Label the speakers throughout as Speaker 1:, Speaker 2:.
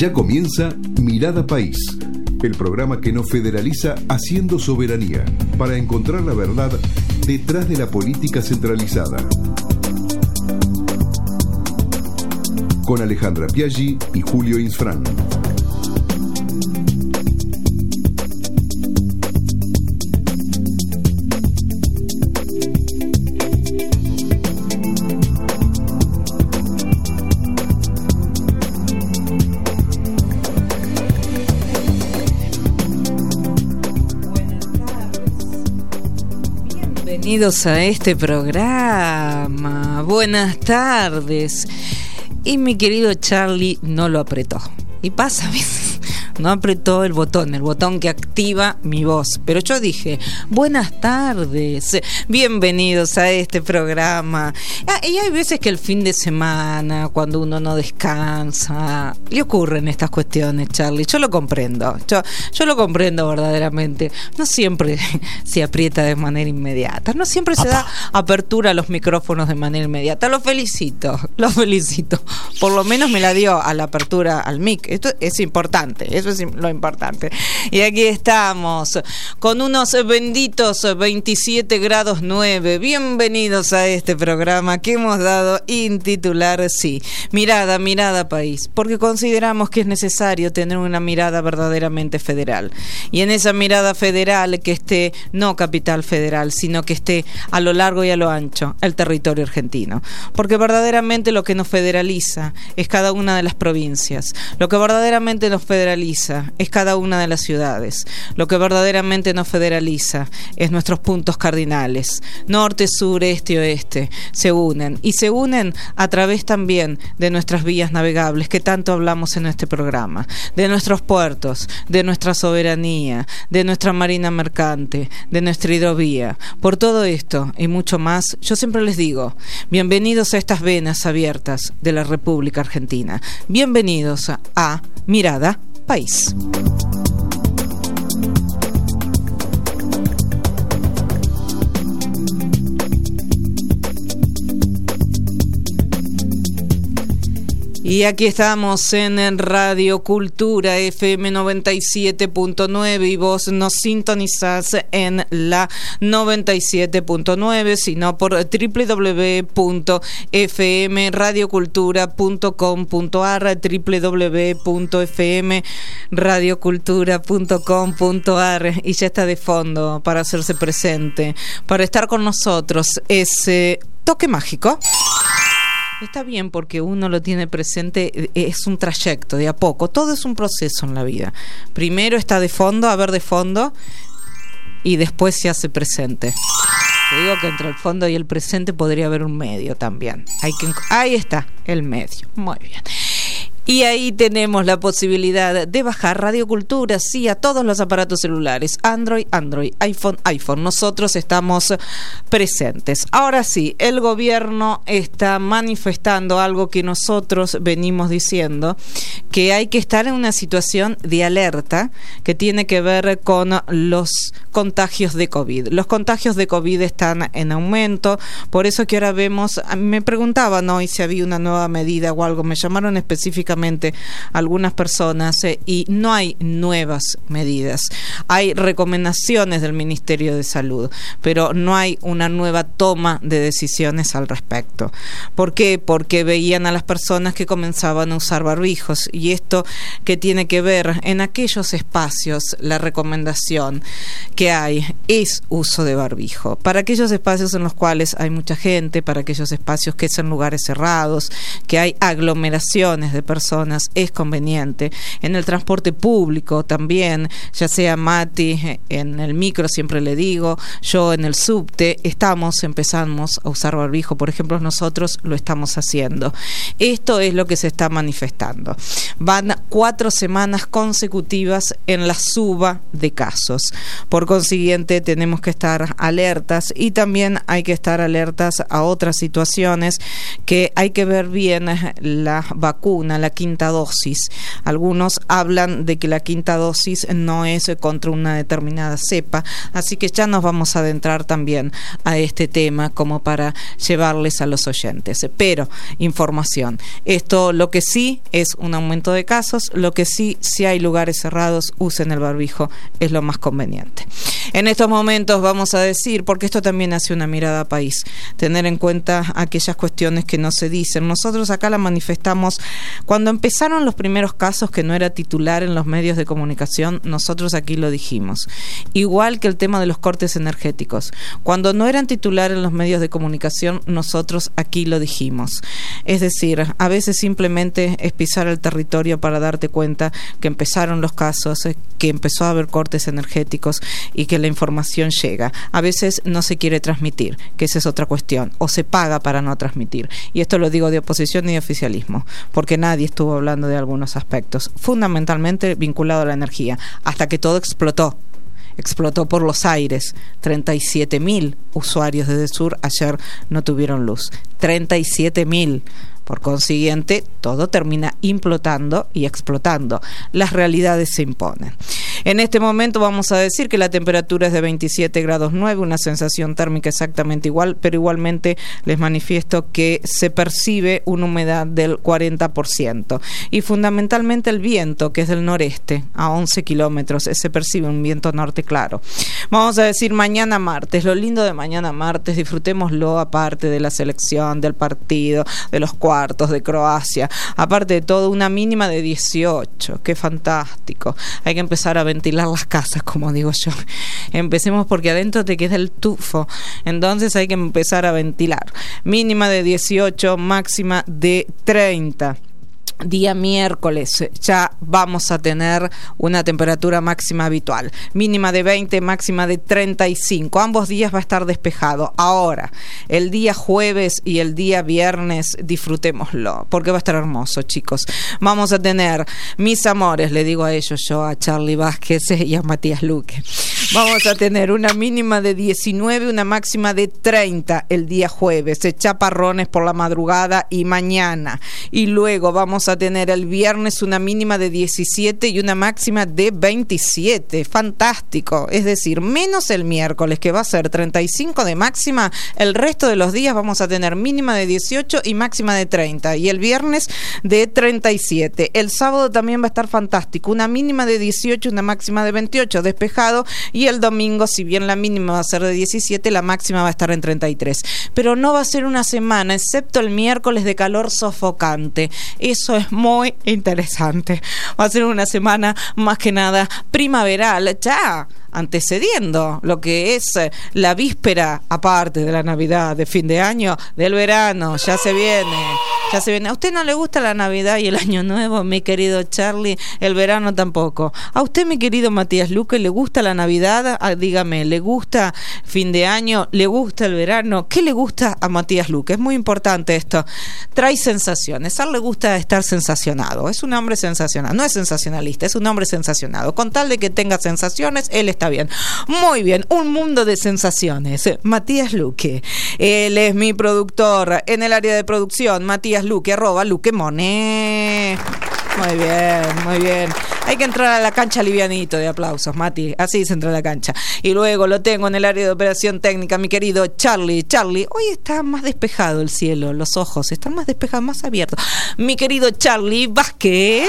Speaker 1: Ya comienza Mirada País, el programa que nos federaliza haciendo soberanía para encontrar la verdad detrás de la política centralizada. Con Alejandra Piaggi y Julio Insfrán.
Speaker 2: Bienvenidos a este programa. Buenas tardes. Y mi querido Charlie no lo apretó. Y pasa a veces. No apretó el botón que activa mi voz. Pero yo dije, buenas tardes, bienvenidos a este programa. Y hay veces que el fin de semana, cuando uno no descansa, le ocurren estas cuestiones, Charlie. Yo lo comprendo. Yo lo comprendo verdaderamente. No siempre se aprieta de manera inmediata. No siempre se da apertura a los micrófonos de manera inmediata. Lo felicito. Por lo menos me la dio a la apertura al mic. Esto es importante. Eso es lo importante. Y aquí estamos con unos benditos 27 grados 9. Bienvenidos a este programa que hemos dado intitular, sí, Mirada País, porque consideramos que es necesario tener una mirada verdaderamente federal. Y en esa mirada federal que esté no capital federal, sino que esté a lo largo y a lo ancho el territorio argentino. Porque verdaderamente lo que nos federaliza es cada una de las provincias. Lo que verdaderamente nos federaliza es cada una de las ciudades. Lo que verdaderamente nos federaliza es nuestros puntos cardinales. Norte, sur, este, oeste. Se unen. Y se unen a través también de nuestras vías navegables que tanto hablamos en este programa. De nuestros puertos, de nuestra soberanía, de nuestra marina mercante, de nuestra hidrovía. Por todo esto y mucho más, yo siempre les digo, bienvenidos a estas venas abiertas de la República Argentina. Bienvenidos a Mirada País. Y aquí estamos en Radio Cultura FM 97.9 y vos nos sintonizás en la 97.9, sino por www.fmradiocultura.com.ar, www.fmradiocultura.com.ar, y ya está de fondo para hacerse presente, para estar con nosotros ese toque mágico. Está bien porque uno lo tiene presente, es un trayecto de a poco, todo es un proceso en la vida. Primero está de fondo, a ver de fondo, y después se hace presente. Te digo que entre el fondo y el presente podría haber un medio también. Ahí está, el medio. Muy bien. Y ahí tenemos la posibilidad de bajar Radio Cultura, sí, a todos los aparatos celulares, Android, iPhone. Nosotros estamos presentes. Ahora sí, el gobierno está manifestando algo que nosotros venimos diciendo, que hay que estar en una situación de alerta que tiene que ver con los contagios de COVID. Los contagios de COVID están en aumento, por eso que ahora vemos, me preguntaban hoy si había una nueva medida o algo, me llamaron específicamente algunas personas y no hay nuevas medidas. Hay recomendaciones del Ministerio de Salud, pero no hay una nueva toma de decisiones al respecto. ¿Por qué? Porque veían a las personas que comenzaban a usar barbijos, y esto que tiene que ver en aquellos espacios, la recomendación que hay es uso de barbijo. Para aquellos espacios en los cuales hay mucha gente, para aquellos espacios que son lugares cerrados, que hay aglomeraciones de personas, es conveniente. En el transporte público también, ya sea Mati en el micro, siempre le digo, yo en el subte, empezamos a usar barbijo, por ejemplo, nosotros lo estamos haciendo. Esto es lo que se está manifestando. Van 4 semanas consecutivas en la suba de casos. Por consiguiente, tenemos que estar alertas, y también hay que estar alertas a otras situaciones que hay que ver bien. La vacuna, la quinta dosis. Algunos hablan de que la quinta dosis no es contra una determinada cepa, así que ya nos vamos a adentrar también a este tema como para llevarles a los oyentes. Pero, información. Esto lo que sí es un aumento aumento de casos. Lo que sí, si hay lugares cerrados, usen el barbijo, es lo más conveniente. En estos momentos vamos a decir, porque esto también hace una mirada país, tener en cuenta aquellas cuestiones que no se dicen. Nosotros acá la manifestamos cuando empezaron los primeros casos, que no era titular en los medios de comunicación. Nosotros aquí lo dijimos, igual que el tema de los cortes energéticos. Cuando no eran titular en los medios de comunicación, nosotros aquí lo dijimos. Es decir, a veces simplemente es pisar el territorio para darte cuenta que empezaron los casos, que empezó a haber cortes energéticos y que la información llega. A veces no se quiere transmitir, que esa es otra cuestión, o se paga para no transmitir. Y esto lo digo de oposición y de oficialismo, porque nadie estuvo hablando de algunos aspectos, fundamentalmente vinculado a la energía, hasta que todo explotó por los aires. 37.000 usuarios de Edesur ayer no tuvieron luz. 37.000. Por consiguiente, todo termina implotando y explotando. Las realidades se imponen. En este momento vamos a decir que la temperatura es de 27 grados 9, una sensación térmica exactamente igual, pero igualmente les manifiesto que se percibe una humedad del 40%. Y fundamentalmente el viento, que es del noreste, a 11 kilómetros, se percibe un viento norte claro. Vamos a decir mañana martes. Lo lindo de mañana martes, disfrutémoslo aparte de la selección, del partido, de los cuartos de Croacia, aparte de todo, una mínima de 18. Qué fantástico. Hay que empezar a ventilar las casas, como digo yo. Empecemos porque adentro te queda el tufo, entonces hay que empezar a ventilar. Mínima de 18, máxima de 30. Día miércoles ya vamos a tener una temperatura máxima habitual, mínima de 20, máxima de 35. Ambos días va a estar despejado. Ahora, el día jueves y el día viernes, disfrutémoslo, porque va a estar hermoso, chicos. Vamos a tener, mis amores, le digo a ellos yo, a Charlie Vázquez y a Matías Luque, vamos a tener una mínima de 19, una máxima de 30 el día jueves, chaparrones por la madrugada y mañana, y luego vamos a tener el viernes una mínima de 17 y una máxima de 27. Fantástico. Es decir, menos el miércoles, que va a ser 35 de máxima. El resto de los días vamos a tener mínima de 18 y máxima de 30, y el viernes de 37. El sábado también va a estar fantástico, una mínima de 18, una máxima de 28, despejado, y el domingo, si bien la mínima va a ser de 17, la máxima va a estar en 33. Pero no va a ser una semana, excepto el miércoles, de calor sofocante. Eso es muy interesante. Va a ser una semana más que nada primaveral, ya antecediendo lo que es la víspera, aparte de la Navidad, de fin de año, del verano. Ya se viene. ¿A usted no le gusta la Navidad y el Año Nuevo, mi querido Charlie? El verano tampoco. ¿A usted, mi querido Matías Luque, le gusta la Navidad? Dígame, ¿le gusta fin de año? ¿Le gusta el verano? ¿Qué le gusta a Matías Luque? Es muy importante esto. Trae sensaciones. A él le gusta estar sensacionado. Es un hombre sensacional. No es sensacionalista, es un hombre sensacionado. Con tal de que tenga sensaciones, él está bien. Muy bien, un mundo de sensaciones. Matías Luque, él es mi productor en el área de producción. Matías Luque, @Luquemone. Muy bien, muy bien. Hay que entrar a la cancha livianito de aplausos, Mati. Así se entra a la cancha. Y luego lo tengo en el área de operación técnica, mi querido Charlie. Charlie, hoy está más despejado el cielo, los ojos están más despejados, más abiertos. Mi querido Charlie Vázquez,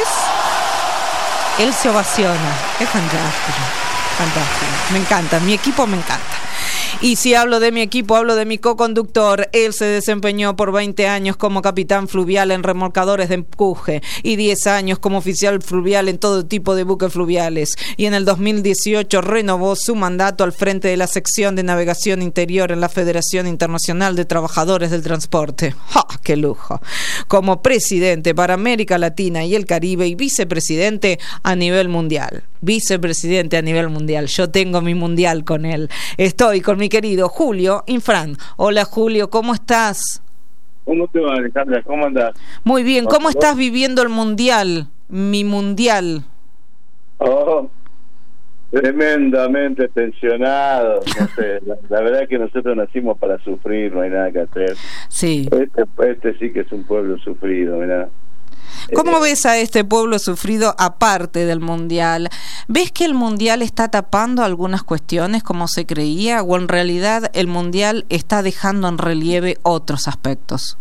Speaker 2: él se ovaciona. Es fantástico. Fantástico, me encanta, mi equipo me encanta. Y si hablo de mi equipo, hablo de mi coconductor. Él se desempeñó por 20 años como capitán fluvial en remolcadores de empuje y 10 años como oficial fluvial en todo tipo de buques fluviales. Y en el 2018 renovó su mandato al frente de la sección de navegación interior en la Federación Internacional de Trabajadores del Transporte. ¡Ja! ¡Qué lujo! Como presidente para América Latina y el Caribe y vicepresidente a nivel mundial. Vicepresidente a nivel mundial. Yo tengo mi mundial con él. Estoy con mi querido Julio Infran. Hola Julio, ¿cómo estás?
Speaker 3: ¿Cómo te va, Alejandra? ¿Cómo andás?
Speaker 2: Muy bien, ¿cómo estás viviendo el mundial? Mi mundial.
Speaker 3: Oh, tremendamente tensionado. No sé, la verdad es que nosotros nacimos para sufrir, no hay nada que hacer.
Speaker 2: Sí.
Speaker 3: Este sí que es un pueblo sufrido, ¿verdad?
Speaker 2: ¿Cómo ves a este pueblo sufrido aparte del mundial? ¿Ves que el mundial está tapando algunas cuestiones como se creía, o en realidad el mundial está dejando en relieve otros aspectos?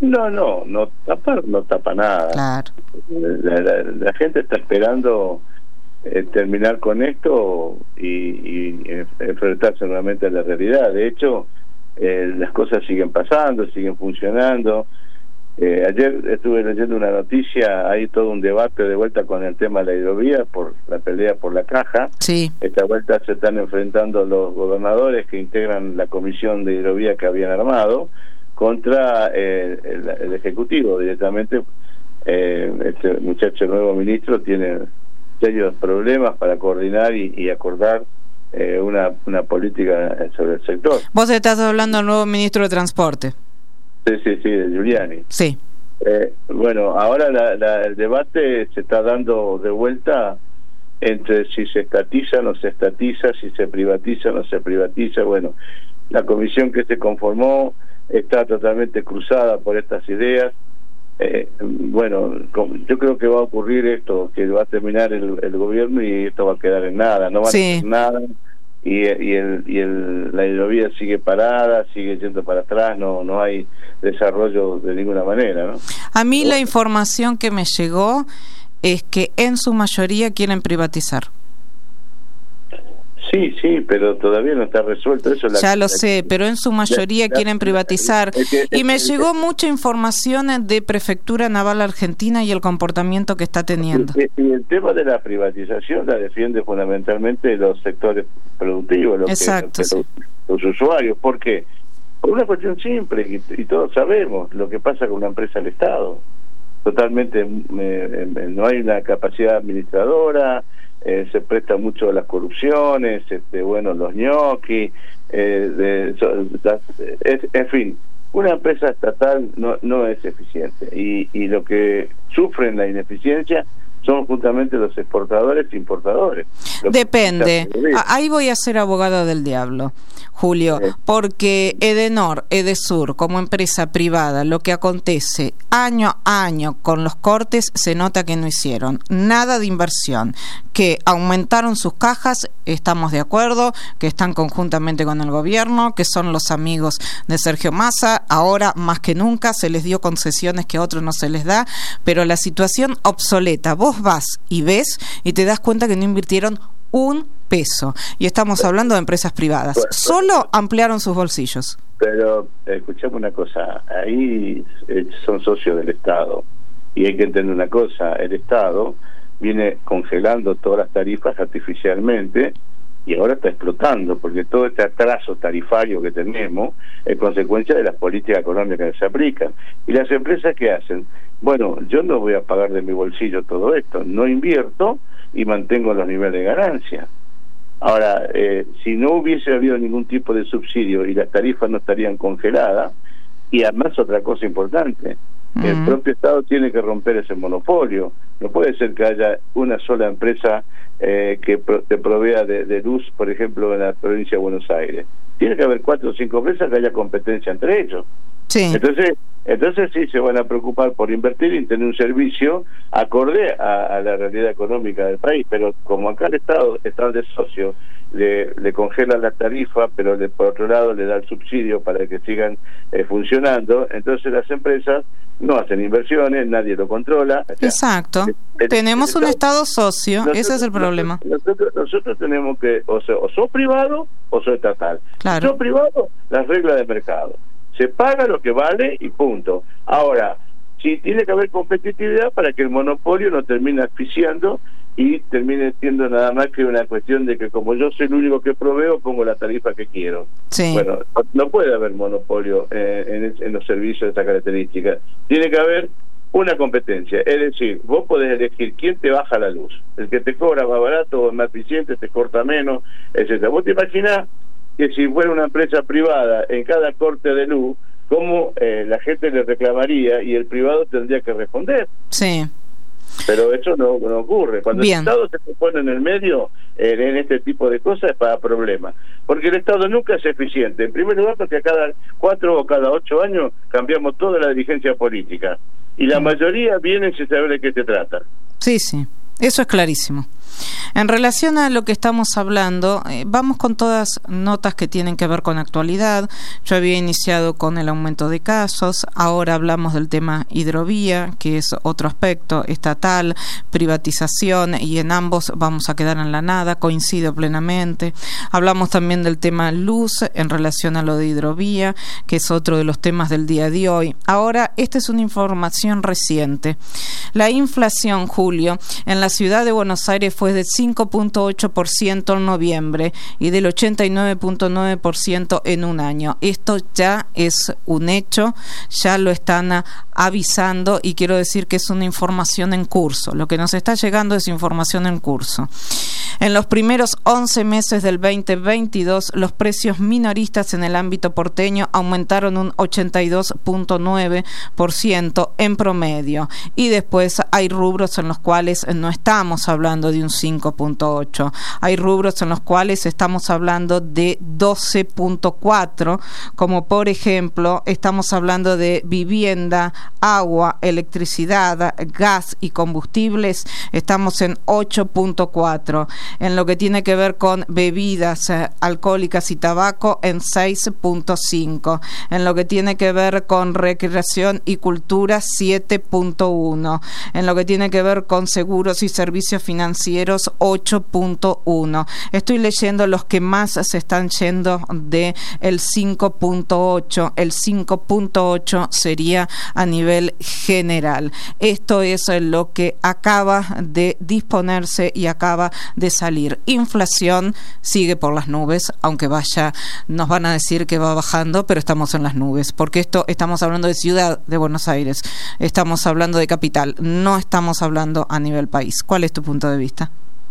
Speaker 3: No tapar no tapa nada.
Speaker 2: Claro.
Speaker 3: La gente está esperando terminar con esto y enfrentarse nuevamente a la realidad. De hecho, las cosas siguen pasando, siguen funcionando. Ayer estuve leyendo una noticia, hay todo un debate de vuelta con el tema de la hidrovía por la pelea por la caja.
Speaker 2: Sí.
Speaker 3: Esta vuelta se están enfrentando los gobernadores que integran la comisión de hidrovía que habían armado contra el Ejecutivo directamente. Este muchacho nuevo ministro tiene serios problemas para coordinar y acordar una política sobre el sector.
Speaker 2: Vos estás hablando del nuevo ministro de Transporte.
Speaker 3: Sí, de Giuliani.
Speaker 2: Sí.
Speaker 3: Bueno, ahora el debate se está dando de vuelta entre si se estatiza o no se estatiza, si se privatiza o no se privatiza. Bueno, la comisión que se conformó está totalmente cruzada por estas ideas. Bueno, yo creo que va a ocurrir esto, que va a terminar el gobierno y esto va a quedar en nada, no va a hacer nada. Y la hidrovía sigue parada, sigue yendo para atrás, no hay desarrollo de ninguna manera, ¿no?
Speaker 2: A mí la información que me llegó es que en su mayoría quieren privatizar.
Speaker 3: Sí, pero todavía no está resuelto eso.
Speaker 2: Ya lo sé, pero en su mayoría quieren privatizar. Y me llegó mucha información de Prefectura Naval Argentina y el comportamiento que está teniendo.
Speaker 3: Y el tema de la privatización la defiende fundamentalmente los sectores productivos, los usuarios. ¿Por qué? Por una cuestión simple, y todos sabemos lo que pasa con una empresa del Estado. Totalmente, no hay una capacidad administradora, se presta mucho a las corrupciones, los ñoquis, en fin, una empresa estatal no es eficiente y lo que sufren la ineficiencia son justamente los exportadores e importadores.
Speaker 2: Depende. Ahí voy a ser abogada del diablo, Julio, porque Edenor, Edesur, como empresa privada, lo que acontece año a año con los cortes, se nota que no hicieron nada de inversión, que aumentaron sus cajas, estamos de acuerdo, que están conjuntamente con el gobierno, que son los amigos de Sergio Massa, ahora más que nunca se les dio concesiones que a otros no se les da, pero la situación obsoleta, vos vas y ves y te das cuenta que no invirtieron un peso, y estamos hablando de empresas privadas, solo ampliaron sus bolsillos.
Speaker 3: Pero escuchame una cosa, ahí son socios del Estado, y hay que entender una cosa, el Estado viene congelando todas las tarifas artificialmente y ahora está explotando, porque todo este atraso tarifario que tenemos es consecuencia de las políticas económicas que se aplican. Y las empresas, ¿qué hacen? Bueno, yo no voy a pagar de mi bolsillo todo esto, no invierto y mantengo los niveles de ganancia. Ahora, si no hubiese habido ningún tipo de subsidio y las tarifas no estarían congeladas, y además otra cosa importante, el propio Estado tiene que romper ese monopolio. No puede ser que haya una sola empresa que te provea de luz, por ejemplo, en la provincia de Buenos Aires. Tiene que haber 4 o 5 empresas que haya competencia entre ellos. Sí. Entonces sí se van a preocupar por invertir y tener un servicio acorde a la realidad económica del país, pero como acá el Estado está de socio, le congela la tarifa, pero por otro lado le da el subsidio para que sigan funcionando, entonces las empresas no hacen inversiones, nadie lo controla.
Speaker 2: Exacto. Tenemos un Estado socio, ese es el problema.
Speaker 3: Nosotros tenemos que, o sos privado o sos estatal.
Speaker 2: Claro.
Speaker 3: Si sos privado, las reglas de mercado. Se paga lo que vale y punto. Ahora, sí tiene que haber competitividad para que el monopolio no termine asfixiando y termine siendo nada más que una cuestión de que como yo soy el único que proveo, pongo la tarifa que quiero.
Speaker 2: Sí.
Speaker 3: Bueno, no puede haber monopolio en los servicios de esta característica. Tiene que haber una competencia, es decir, vos podés elegir quién te baja la luz, el que te cobra más barato o más eficiente, te corta menos, etcétera. Vos te imaginás que si fuera una empresa privada en cada corte de luz, cómo la gente le reclamaría y el privado tendría que responder.
Speaker 2: Sí.
Speaker 3: Pero eso no ocurre. Cuando el Estado se pone en el medio en este tipo de cosas es para problemas, porque el Estado nunca es eficiente. En primer lugar, porque cada 4 o cada 8 años cambiamos toda la dirigencia política y la mayoría viene sin saber de qué se trata.
Speaker 2: Sí, eso es clarísimo. En relación a lo que estamos hablando, vamos con todas notas que tienen que ver con actualidad. Yo había iniciado con el aumento de casos, ahora hablamos del tema hidrovía, que es otro aspecto estatal, privatización, y en ambos vamos a quedar en la nada, coincido plenamente. Hablamos también del tema luz en relación a lo de hidrovía, que es otro de los temas del día de hoy. Ahora, esta es una información reciente. La inflación, Julio, en la ciudad de Buenos Aires fue de 5.8% en noviembre y del 89.9% en un año. Esto ya es un hecho, ya lo están avisando, y quiero decir que es una información en curso. Lo que nos está llegando es información en curso. En los primeros 11 meses del 2022, los precios minoristas en el ámbito porteño aumentaron un 82.9% en promedio, y después hay rubros en los cuales no estamos hablando de un 5.8, hay rubros en los cuales estamos hablando de 12.4, como por ejemplo estamos hablando de vivienda, agua, electricidad, gas y combustibles, estamos en 8.4. En lo que tiene que ver con bebidas alcohólicas y tabaco, en 6.5. En lo que tiene que ver con recreación y cultura, 7.1. En lo que tiene que ver con seguros y servicios financieros, 8.1. Estoy leyendo los que más se están yendo de el 5.8. El 5.8 sería a nivel general. Esto es lo que acaba de disponerse y acaba de salir. Inflación sigue por las nubes, aunque nos van a decir que va bajando, pero estamos en las nubes, porque estamos hablando de ciudad de Buenos Aires, estamos hablando de capital, no estamos hablando a nivel país. ¿Cuál es tu punto de vista?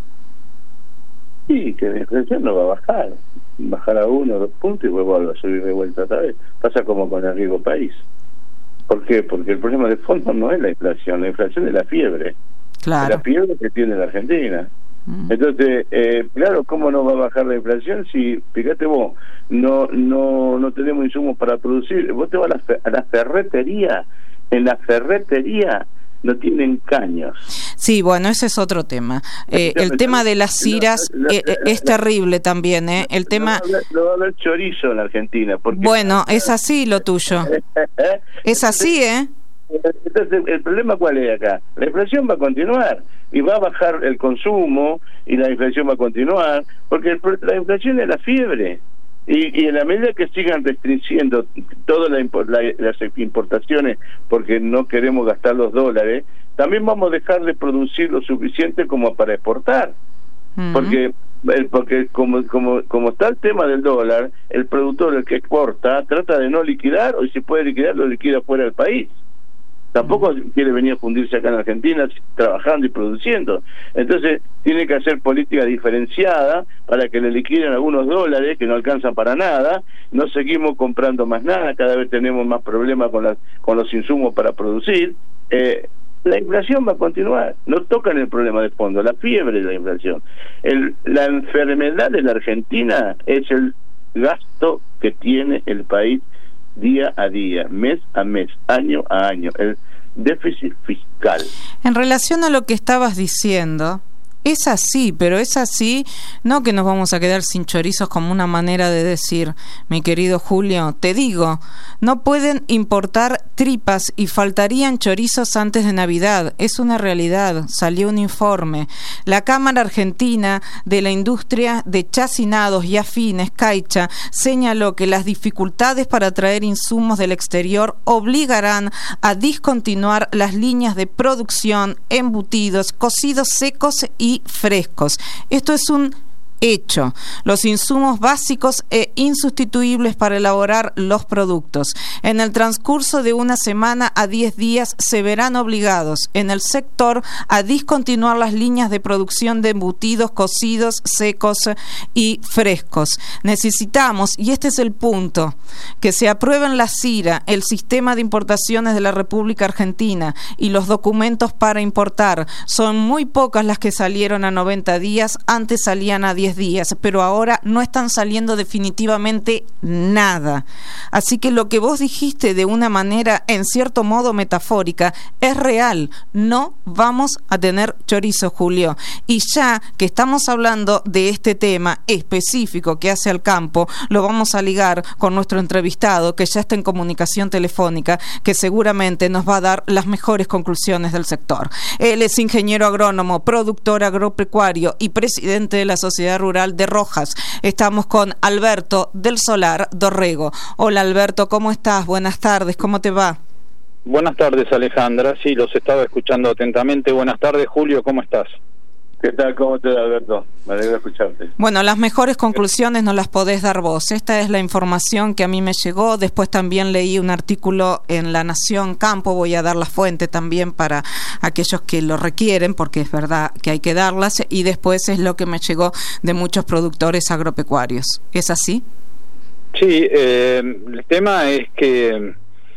Speaker 3: Sí, que la inflación no va a bajar a 1 o 2 puntos y luego va a subir de vuelta otra vez. Pasa como con el riesgo país. ¿Por qué? Porque el problema de fondo no es la inflación es la fiebre.
Speaker 2: Claro.
Speaker 3: La fiebre que tiene la Argentina. Entonces, claro, ¿cómo no va a bajar la inflación si, fíjate vos, no tenemos insumos para producir? Vos te vas a la ferretería, en la ferretería no tienen caños.
Speaker 2: Sí, bueno, ese es otro tema. El tema de las ciras es terrible también, ¿eh? El tema...
Speaker 3: No va a haber chorizo en la Argentina. Porque...
Speaker 2: Bueno, es así lo tuyo. Es así, ¿eh?
Speaker 3: Entonces, ¿el problema cuál es acá? La inflación va a continuar y va a bajar el consumo y la inflación va a continuar, porque la inflación es la fiebre. Y en la medida que sigan restringiendo todas las importaciones porque no queremos gastar los dólares, también vamos a dejar de producir lo suficiente como para exportar. Porque como está el tema del dólar, el productor, el que exporta, trata de no liquidar, o si puede liquidar, lo liquida fuera del país. Tampoco quiere venir a fundirse acá en Argentina trabajando y produciendo. Entonces tiene que hacer política diferenciada para que le liquiden algunos dólares que no alcanzan para nada. No seguimos comprando más nada, cada vez tenemos más problemas con los insumos para producir. La inflación va a continuar, no tocan el problema de fondo, la fiebre de la inflación. La enfermedad de la Argentina es el gasto que tiene el país día a día, mes a mes, año a año, el déficit fiscal.
Speaker 2: En relación a lo que estabas diciendo, es así, pero es así, no que nos vamos a quedar sin chorizos como una manera de decir, mi querido Julio, te digo, no pueden importar tripas y faltarían chorizos antes de Navidad, es una realidad, salió un informe. La Cámara Argentina de la Industria de Chacinados y Afines, CAICHA, señaló que las dificultades para traer insumos del exterior obligarán a discontinuar las líneas de producción, embutidos, cocidos secos y frescos. Esto es un hecho. Los insumos básicos e insustituibles para elaborar los productos. En el transcurso de una semana a 10 días se verán obligados en el sector a discontinuar las líneas de producción de embutidos, cocidos, secos y frescos. Necesitamos, y este es el punto, que se aprueben la CIRA, el sistema de importaciones de la República Argentina y los documentos para importar. Son muy pocas las que salieron a 90 días, antes salían a 10 10 días, pero ahora no están saliendo definitivamente nada. Así que lo que vos dijiste de una manera, en cierto modo metafórica, es real. No vamos a tener chorizo, Julio. Y ya que estamos hablando de este tema específico que hace al campo, lo vamos a ligar con nuestro entrevistado, que ya está en comunicación telefónica, que seguramente nos va a dar las mejores conclusiones del sector. Él es ingeniero agrónomo, productor agropecuario y presidente de la Sociedad Rural de Rojas. Estamos con Alberto del Solar Dorrego. Hola Alberto, ¿cómo estás? Buenas tardes, ¿cómo te va?
Speaker 4: Buenas tardes, Alejandra. Sí, los estaba escuchando atentamente. Buenas tardes, Julio, ¿cómo estás?
Speaker 3: ¿Qué tal? ¿Cómo te va, Alberto? Me alegra escucharte.
Speaker 2: Bueno, las mejores conclusiones nos las podés dar vos. Esta es la información que a mí me llegó. Después también leí un artículo en La Nación Campo. Voy a dar la fuente también para aquellos que lo requieren, porque es verdad que hay que darlas. Y después es lo que me llegó de muchos productores agropecuarios. ¿Es así?
Speaker 4: Sí, el tema es que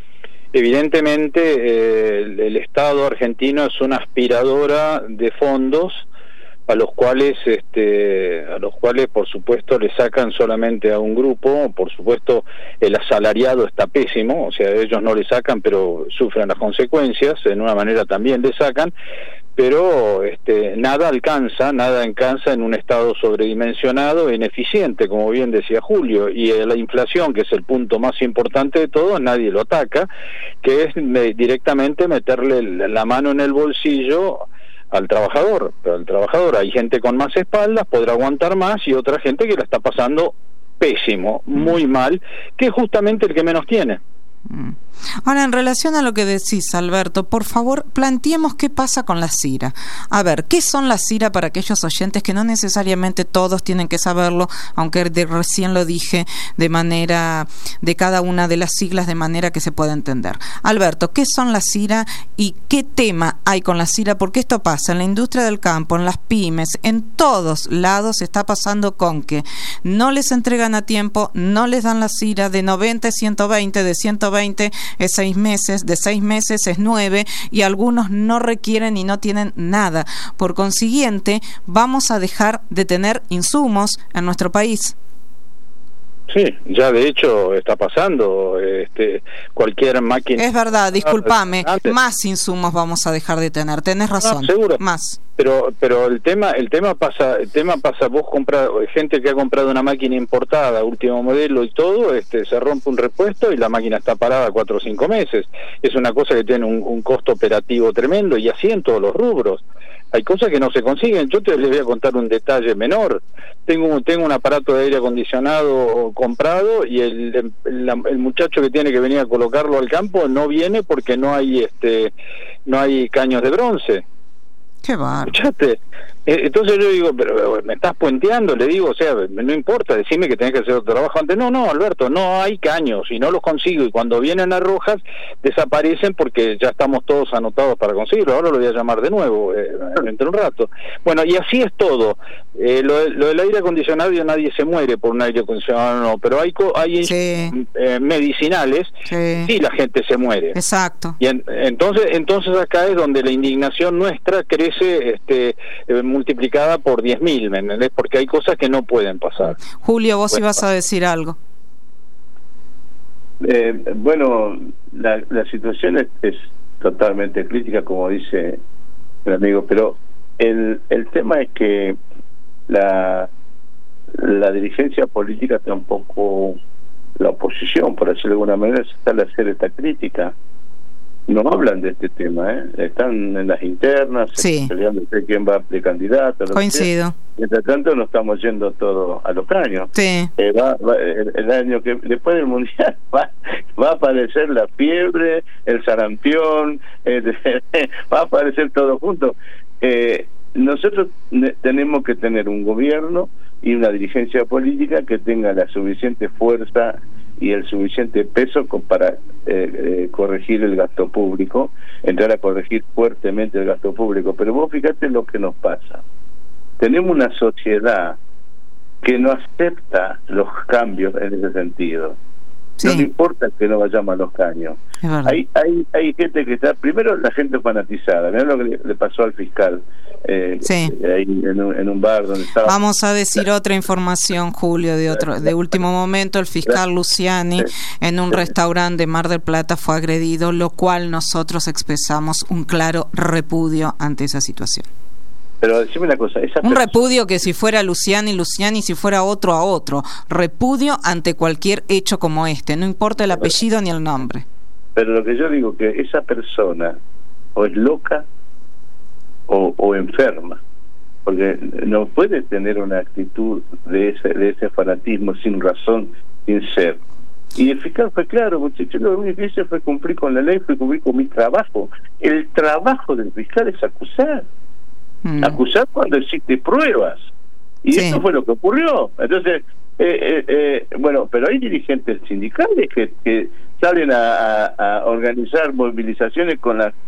Speaker 4: evidentemente el Estado argentino es una aspiradora de fondos a los cuales por supuesto le sacan solamente a un grupo. Por supuesto el asalariado está pésimo, o sea, ellos no le sacan pero sufren las consecuencias, en una manera también le sacan, pero nada alcanza en un Estado sobredimensionado e ineficiente, como bien decía Julio, y la inflación, que es el punto más importante de todo, nadie lo ataca, que es directamente meterle la mano en el bolsillo al trabajador. Pero al trabajador, hay gente con más espaldas, podrá aguantar más, y otra gente que la está pasando pésimo, muy mal, que es justamente el que menos tiene.
Speaker 2: Ahora, en relación a lo que decís, Alberto, por favor, planteemos qué pasa con la CIRA. A ver, ¿qué son las CIRA para aquellos oyentes que no necesariamente todos tienen que saberlo, aunque recién lo dije de manera, de cada una de las siglas, de manera que se pueda entender? Alberto, ¿qué son las CIRA y qué tema hay con la CIRA? Porque esto pasa en la industria del campo, en las pymes, en todos lados está pasando con que no les entregan a tiempo, no les dan la CIRA, de 90 es 120, de 120 es 6 meses, de 6 meses es 9, y algunos no requieren y no tienen nada. Por consiguiente, vamos a dejar de tener insumos en nuestro país.
Speaker 4: Sí, ya de hecho está pasando. Cualquier máquina... Es
Speaker 2: verdad, discúlpame, más insumos vamos a dejar de tener. Tenés razón.
Speaker 4: No, seguro.
Speaker 2: Más.
Speaker 4: Pero el tema pasa, vos compras, gente que ha comprado una máquina importada, último modelo y todo, se rompe un repuesto y la máquina está parada 4 o 5 meses. Es una cosa que tiene un costo operativo tremendo, y así en todos los rubros. Hay cosas que no se consiguen. Yo les voy a contar un detalle menor. Tengo un aparato de aire acondicionado comprado, y el muchacho que tiene que venir a colocarlo al campo no viene porque no hay caños de bronce.
Speaker 2: Qué bárbaro.
Speaker 4: ¿Escuchaste? Entonces yo digo, pero me estás puenteando, le digo, o sea, no importa, decime que tenés que hacer otro trabajo antes. No, Alberto, no hay caños y no los consigo, y cuando vienen a Rojas desaparecen porque ya estamos todos anotados para conseguirlo. Ahora lo voy a llamar de nuevo, dentro de un rato. Bueno, y así es todo. Lo del aire acondicionado, ya nadie se muere por un aire acondicionado, no, pero hay sí. Medicinales, sí, la gente se muere.
Speaker 2: Exacto.
Speaker 4: Y entonces acá es donde la indignación nuestra crece, multiplicada por 10.000, ¿me entendés? Porque hay cosas que no pueden pasar.
Speaker 2: Julio, vos ibas a decir algo.
Speaker 3: Bueno, la situación es totalmente crítica, como dice el amigo, pero el tema es que la dirigencia política, tampoco la oposición, por decirlo de alguna manera, se sale a hacer esta crítica. No hablan de este tema, están en las internas,
Speaker 2: sí,
Speaker 3: peleando quién va de candidato.
Speaker 2: Coincido.
Speaker 3: Mientras tanto nos estamos yendo todo a los caños.
Speaker 2: Sí.
Speaker 3: El año que después del mundial va a aparecer la fiebre, el sarampión, va a aparecer todo junto. Nosotros tenemos que tener un gobierno y una dirigencia política que tenga la suficiente fuerza y el suficiente peso para corregir el gasto público, entrar a corregir fuertemente el gasto público. Pero vos fíjate lo que nos pasa. Tenemos una sociedad que no acepta los cambios en ese sentido. Sí. No le importa que no vayamos a los caños. Hay gente que está, primero, la gente fanatizada. Mirá lo que le pasó al fiscal. ahí en un bar donde estaba.
Speaker 2: Vamos a decir otra información, Julio, de último momento. El fiscal Luciani en un restaurante de Mar del Plata fue agredido, lo cual nosotros expresamos un claro repudio ante esa situación.
Speaker 3: Pero decime una cosa,
Speaker 2: un repudio que si fuera Luciani, si fuera otro a otro. Repudio ante cualquier hecho como este, no importa el apellido ni el nombre.
Speaker 3: Pero lo que yo digo que esa persona o es loca o enferma, porque no puede tener una actitud de ese fanatismo sin razón, sin ser. Y el fiscal fue claro, muchachos, lo único que hice fue cumplir con la ley, fue cumplir con mi trabajo. El trabajo del fiscal es acusar. Acusar cuando existe pruebas. Y eso fue lo que ocurrió. Entonces, bueno, pero hay dirigentes sindicales que salen a organizar movilizaciones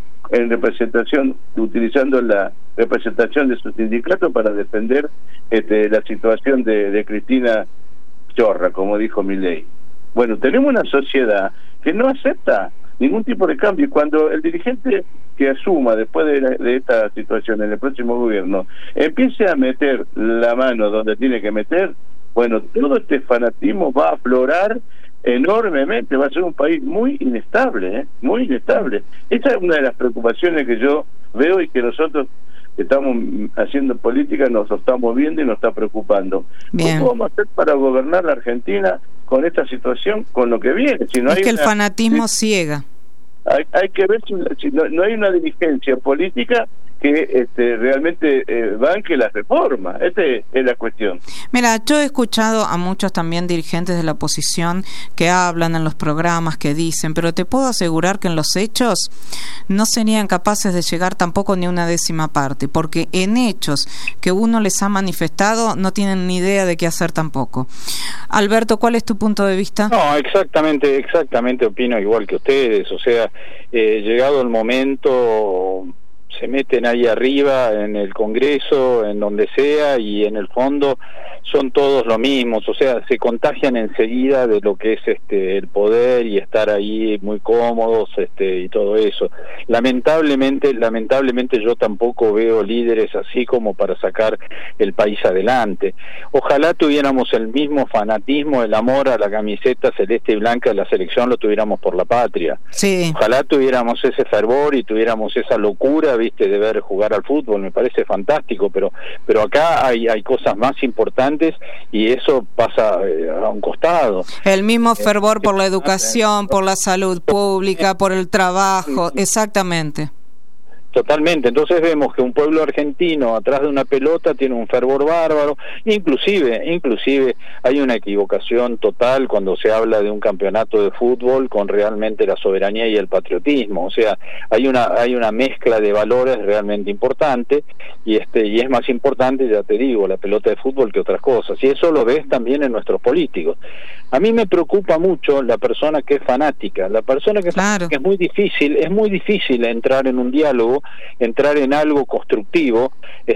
Speaker 3: en representación, utilizando la representación de su sindicato para defender la situación de Cristina Chorra, como dijo Milei. Bueno, tenemos una sociedad que no acepta ningún tipo de cambio, y cuando el dirigente que asuma después de esta situación en el próximo gobierno empiece a meter la mano donde tiene que meter, bueno, todo este fanatismo va a aflorar enormemente, va a ser un país muy inestable, muy inestable. Esa es una de las preocupaciones que yo veo y que nosotros que estamos haciendo política nos estamos viendo y nos está preocupando.
Speaker 2: Bien.
Speaker 3: ¿Cómo vamos a hacer para gobernar la Argentina con esta situación, con lo que viene? Si no
Speaker 2: es que el fanatismo ciega.
Speaker 3: Hay que ver si no hay una dirigencia política que realmente banque la reforma. Esta es la cuestión.
Speaker 2: Mira, yo he escuchado a muchos también dirigentes de la oposición que hablan en los programas, que dicen, pero te puedo asegurar que en los hechos no serían capaces de llegar tampoco ni una décima parte, porque en hechos que uno les ha manifestado no tienen ni idea de qué hacer tampoco. Alberto, ¿cuál es tu punto de vista?
Speaker 4: No, exactamente opino igual que ustedes. O sea, llegado el momento, se meten ahí arriba en el Congreso, en donde sea, y en el fondo son todos lo mismos. O sea, se contagian enseguida de lo que es el poder y estar ahí muy cómodos y todo eso. Lamentablemente yo tampoco veo líderes así como para sacar el país adelante. Ojalá tuviéramos el mismo fanatismo, el amor a la camiseta celeste y blanca de la selección, lo tuviéramos por la patria.
Speaker 2: Sí.
Speaker 4: Ojalá tuviéramos ese fervor y tuviéramos esa locura, de ver jugar al fútbol. Me parece fantástico, pero acá hay cosas más importantes y eso pasa a un costado.
Speaker 2: El mismo fervor por la educación, por la salud pública, por el trabajo, exactamente.
Speaker 4: Totalmente. Entonces vemos que un pueblo argentino atrás de una pelota tiene un fervor bárbaro. Inclusive hay una equivocación total cuando se habla de un campeonato de fútbol con realmente la soberanía y el patriotismo. O sea, hay una mezcla de valores realmente importante y es más importante, ya te digo, la pelota de fútbol que otras cosas. Y eso lo ves también en nuestros políticos. A mí me preocupa mucho la persona que es fanática. La persona que es fanática es muy difícil entrar en un diálogo, entrar en algo constructivo.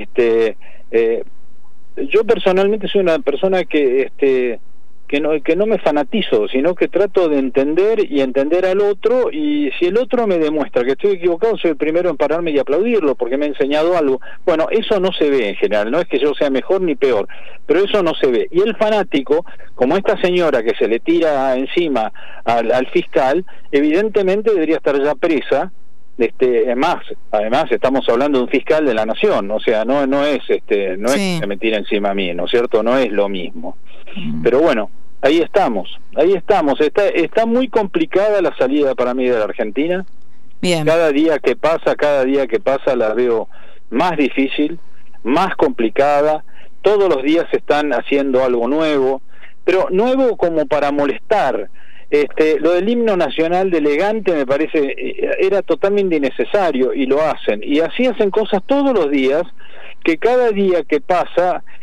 Speaker 4: Yo personalmente soy una persona que no me fanatizo, sino que trato de entender al otro, y si el otro me demuestra que estoy equivocado, soy el primero en pararme y aplaudirlo porque me ha enseñado algo. Bueno, eso no se ve en general, no es que yo sea mejor ni peor, pero eso no se ve. Y el fanático, como esta señora que se le tira encima al fiscal, evidentemente debería estar ya presa. Además estamos hablando de un fiscal de la nación, o sea, no es que se me tira encima a mí, ¿no es cierto? No es lo mismo. Pero bueno, ahí estamos. Está muy complicada la salida para mí de la Argentina.
Speaker 2: Bien.
Speaker 4: Cada día que pasa la veo más difícil, más complicada. Todos los días están haciendo algo nuevo, pero nuevo como para molestar. Lo del himno nacional de elegante me parece era totalmente innecesario, y lo hacen, y así hacen cosas todos los días, que cada día que pasa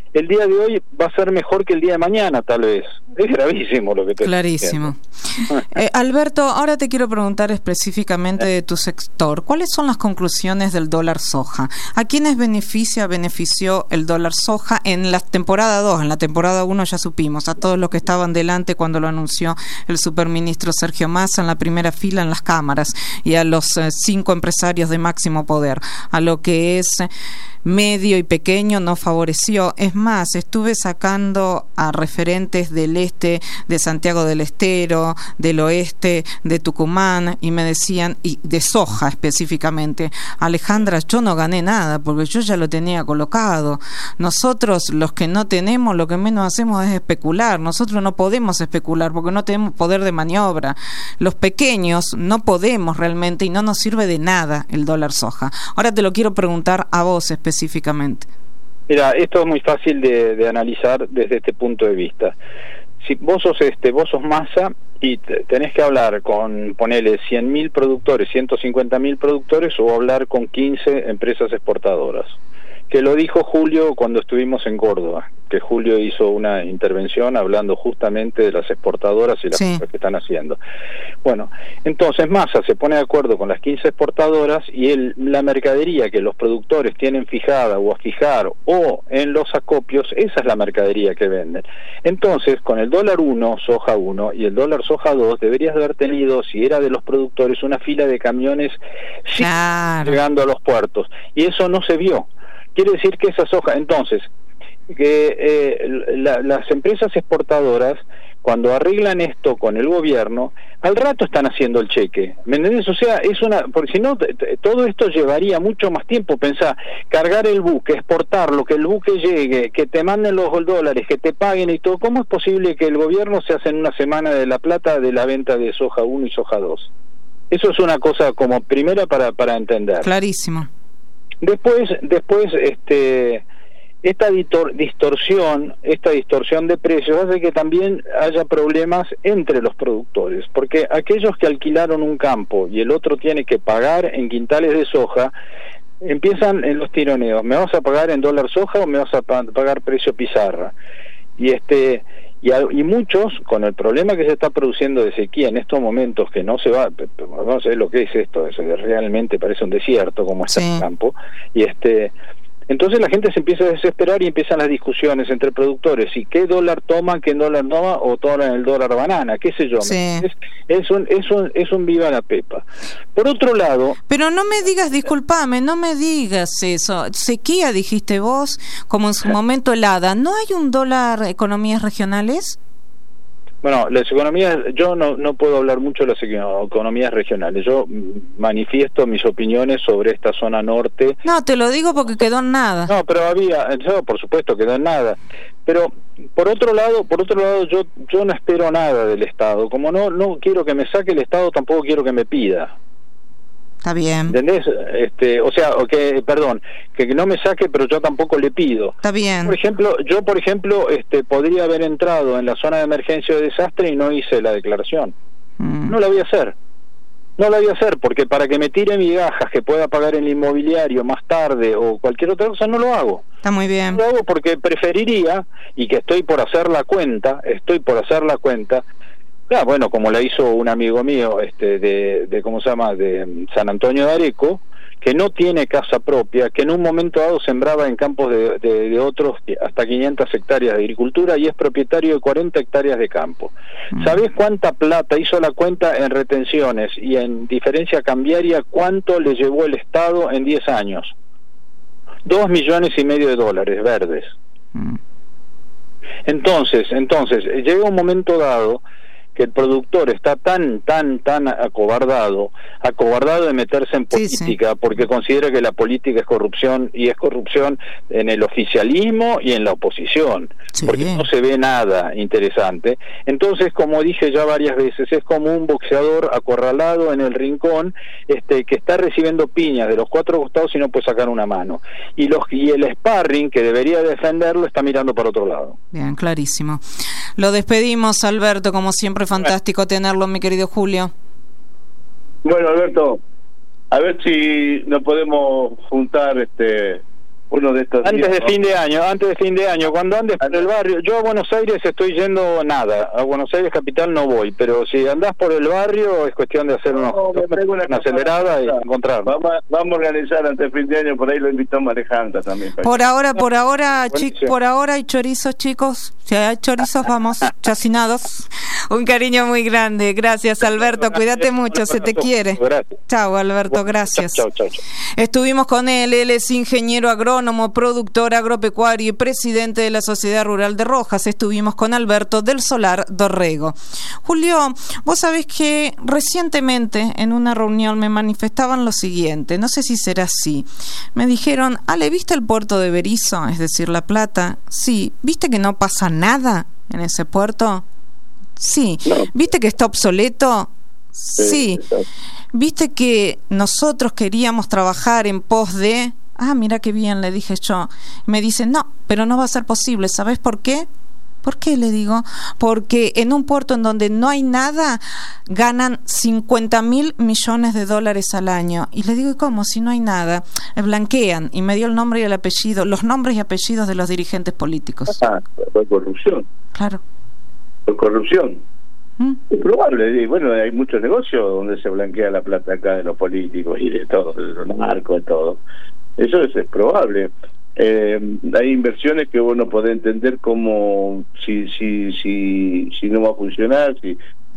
Speaker 4: el día de hoy va a ser mejor que el día de mañana, tal vez. Es gravísimo lo que te
Speaker 2: Clarísimo. Alberto, ahora te quiero preguntar específicamente de tu sector. ¿Cuáles son las conclusiones del dólar soja? ¿A quiénes benefició el dólar soja en la temporada 2? En la temporada 1 ya supimos, a todos los que estaban delante cuando lo anunció el superministro Sergio Massa en la primera fila en las cámaras, y a los 5 empresarios de máximo poder. A lo que es medio y pequeño no favoreció. Es más, estuve sacando a referentes del este, de Santiago del Estero, del oeste, de Tucumán, y me decían, y de soja específicamente, Alejandra, yo no gané nada porque yo ya lo tenía colocado. Nosotros, los que no tenemos, lo que menos hacemos es especular. Nosotros no podemos especular porque no tenemos poder de maniobra. Los pequeños no podemos realmente, y no nos sirve de nada el dólar soja. Ahora te lo quiero preguntar a vos específicamente.
Speaker 4: Mira, esto es muy fácil de analizar desde este punto de vista. Si vos sos Massa y tenés que hablar con, ponele, 100.000 productores, 150.000 productores, o hablar con 15 empresas exportadoras. Que lo dijo Julio cuando estuvimos en Córdoba, que Julio hizo una intervención hablando justamente de las exportadoras y las cosas que están haciendo. Bueno, entonces Massa se pone de acuerdo con las 15 exportadoras, y la mercadería que los productores tienen fijada o a fijar o en los acopios, esa es la mercadería que venden. Entonces, con el dólar 1, soja 1, y el dólar soja 2, deberías haber tenido, si era de los productores, una fila de camiones llegando a los puertos, y eso no se vio. Quiere decir que esa soja, entonces, que las empresas exportadoras, cuando arreglan esto con el gobierno, al rato están haciendo el cheque, ¿me entendés? O sea, porque si no, todo esto llevaría mucho más tiempo. Pensá, cargar el buque, exportarlo, que el buque llegue, que te manden los dólares, que te paguen y todo. ¿Cómo es posible que el gobierno se hace en una semana de la plata de la venta de soja 1 y soja 2? Eso es una cosa como primera para entender.
Speaker 2: Clarísimo.
Speaker 4: Después, esta distorsión de precios hace que también haya problemas entre los productores, porque aquellos que alquilaron un campo y el otro tiene que pagar en quintales de soja, empiezan en los tironeos. ¿Me vas a pagar en dólar soja o me vas a pagar precio pizarra? Y muchos, con el problema que se está produciendo de sequía en estos momentos, que no se va, vamos a ver lo que es esto, eso realmente parece un desierto como está el campo, y entonces la gente se empieza a desesperar y empiezan las discusiones entre productores, y qué dólar toman, qué dólar no, o toman el dólar banana, qué sé yo. Es un viva la pepa. Por otro lado... Pero no me digas, discúlpame, no me digas eso. Sequía, dijiste vos, como en su momento helada. ¿No hay un dólar economías regionales? Bueno, las economías, yo no puedo hablar mucho de las economías regionales. Yo manifiesto mis opiniones sobre esta zona norte. No, te lo digo porque quedó en nada. No, pero por supuesto quedó en nada. Pero por otro lado yo no espero nada del Estado. Como no quiero que me saque el Estado, tampoco quiero que me pida. Está bien. ¿Entendés? O sea, que no me saque, pero yo tampoco le pido. Está bien. Yo, por ejemplo, podría haber entrado en la zona de emergencia o de desastre y no hice la declaración. No la voy a hacer. No la voy a hacer porque para que me tire migajas que pueda pagar en el inmobiliario más tarde o cualquier otra cosa, no lo hago. Está muy bien. No lo hago porque preferiría, y que estoy por hacer la cuenta, bueno, como la hizo un amigo mío, ¿cómo se llama?, de San Antonio de Areco, que no tiene casa propia, que en un momento dado sembraba en campos de otros hasta 500 hectáreas de agricultura y es propietario de 40 hectáreas de campo. ¿Sabés cuánta plata hizo la cuenta en retenciones y en diferencia cambiaria? ¿Cuánto le llevó el Estado en 10 años? $2,5 millones verdes. Entonces, llega un momento dado que el productor está tan acobardado de meterse en política, porque considera que la política es corrupción, y es corrupción en el oficialismo y en la oposición, porque no se ve nada interesante. Entonces, como dije ya varias veces, es como un boxeador acorralado en el rincón, que está recibiendo piñas de los 4 costados y no puede sacar una mano, y el sparring que debería defenderlo está mirando para otro lado. Bien, clarísimo. Lo despedimos, Alberto, como siempre. Fantástico tenerlo, mi querido Julio. Bueno, Alberto, a ver si nos podemos juntar
Speaker 3: uno de estos
Speaker 4: antes
Speaker 3: días,
Speaker 4: de fin de año, cuando andes por el barrio. Yo a Buenos Aires estoy yendo nada, a Buenos Aires capital no voy, pero si andás por el barrio es cuestión de hacer una acelerada y encontrarnos.
Speaker 3: Vamos a organizar antes de fin de año, por ahí lo invitamos a Alejandra también.
Speaker 2: Por ahora hay chorizos, chicos. Si hay chorizos, vamos, chacinados. Un cariño muy grande. Gracias, Alberto. Cuídate mucho, se te quiere. Chao, Alberto, gracias.
Speaker 4: Chao.
Speaker 2: Estuvimos con él es ingeniero agrónomo, productor agropecuario y presidente de la Sociedad Rural de Rojas. Estuvimos con Alberto del Solar Dorrego. Julio, vos sabés que recientemente en una reunión me manifestaban lo siguiente, no sé si será así. Me dijeron, Ale, ¿viste el puerto de Berisso, es decir, La Plata? Sí. ¿Viste que no pasa nada en ese puerto? Sí.
Speaker 3: No.
Speaker 2: ¿Viste que está obsoleto? Sí. ¿Viste que nosotros queríamos trabajar en pos de... Ah, mira qué bien, le dije yo. Me dice, no, pero no va a ser posible. ¿Sabes por qué? ¿Por qué? Le digo. Porque en un puerto en donde no hay nada, ganan 50.000 millones de dólares al año. Y le digo, ¿y cómo? Si no hay nada. Blanquean. Y me dio el nombre y el apellido, los nombres y apellidos de los dirigentes políticos.
Speaker 3: Por corrupción.
Speaker 2: Claro.
Speaker 3: Por corrupción. Es probable, y bueno, hay muchos negocios donde se blanquea la plata acá de los políticos y de todo, de los narcos, de todo. Eso es probable. Hay inversiones que uno puede entender como si no va a funcionar, si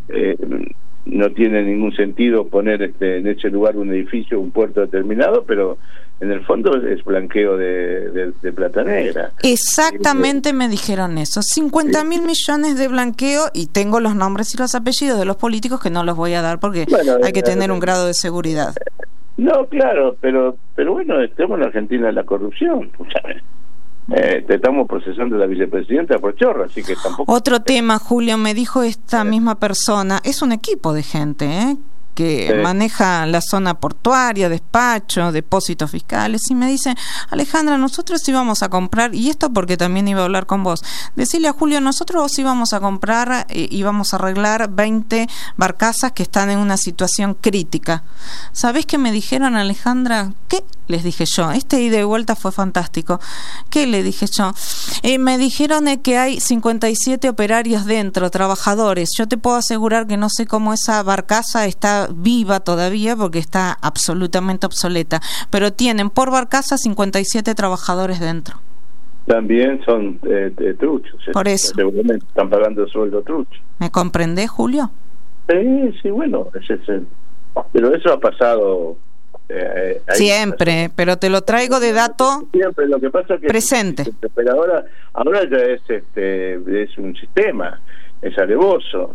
Speaker 3: no tiene ningún sentido poner en ese lugar un edificio, un puerto determinado, pero en el fondo es blanqueo de plata negra.
Speaker 2: Exactamente, me dijeron eso. 50.000 millones de blanqueo, y tengo los nombres y los apellidos de los políticos que no los voy a dar porque hay que tener un grado de seguridad.
Speaker 3: No, claro, pero bueno, estamos en Argentina en la corrupción, escúchame. Te estamos procesando la vicepresidenta por chorra, así que tampoco...
Speaker 2: Otro tema, Julio, me dijo esta misma persona, es un equipo de gente, que maneja la zona portuaria, despacho, depósitos fiscales, y me dice, Alejandra, nosotros íbamos a comprar, y esto porque también iba a hablar con vos, decirle a Julio, nosotros íbamos a comprar, íbamos a arreglar 20 barcazas que están en una situación crítica. ¿Sabés qué me dijeron, Alejandra? ¿Qué? Les dije yo, ida y vuelta fue fantástico. ¿Qué? Le dije yo. Me dijeron que hay 57 operarios dentro, trabajadores. Yo te puedo asegurar que no sé cómo esa barcaza está viva todavía porque está absolutamente obsoleta, pero tienen por barcaza 57 trabajadores dentro.
Speaker 3: También son truchos.
Speaker 2: Por eso.
Speaker 3: Seguramente están pagando sueldo trucho.
Speaker 2: ¿Me comprendés, Julio?
Speaker 3: Sí, bueno, pero eso ha pasado...
Speaker 2: siempre, pero te lo traigo de dato
Speaker 3: siempre. Lo que pasa es que
Speaker 2: presente.
Speaker 3: Pero ahora ya es un sistema, es alevoso.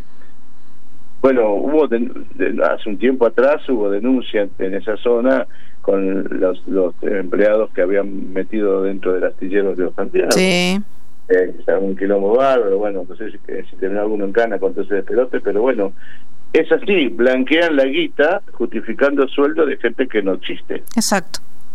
Speaker 3: Bueno, hubo hace un tiempo atrás hubo denuncias en esa zona con los empleados que habían metido dentro del astillero de los Santiago.
Speaker 2: Sí.
Speaker 3: Un quilombo bárbaro, bueno, no sé si tendrá alguno en cana con todo ese despelote, pero bueno, es así, blanquean la guita justificando sueldo de gente que no existe.
Speaker 2: Exacto.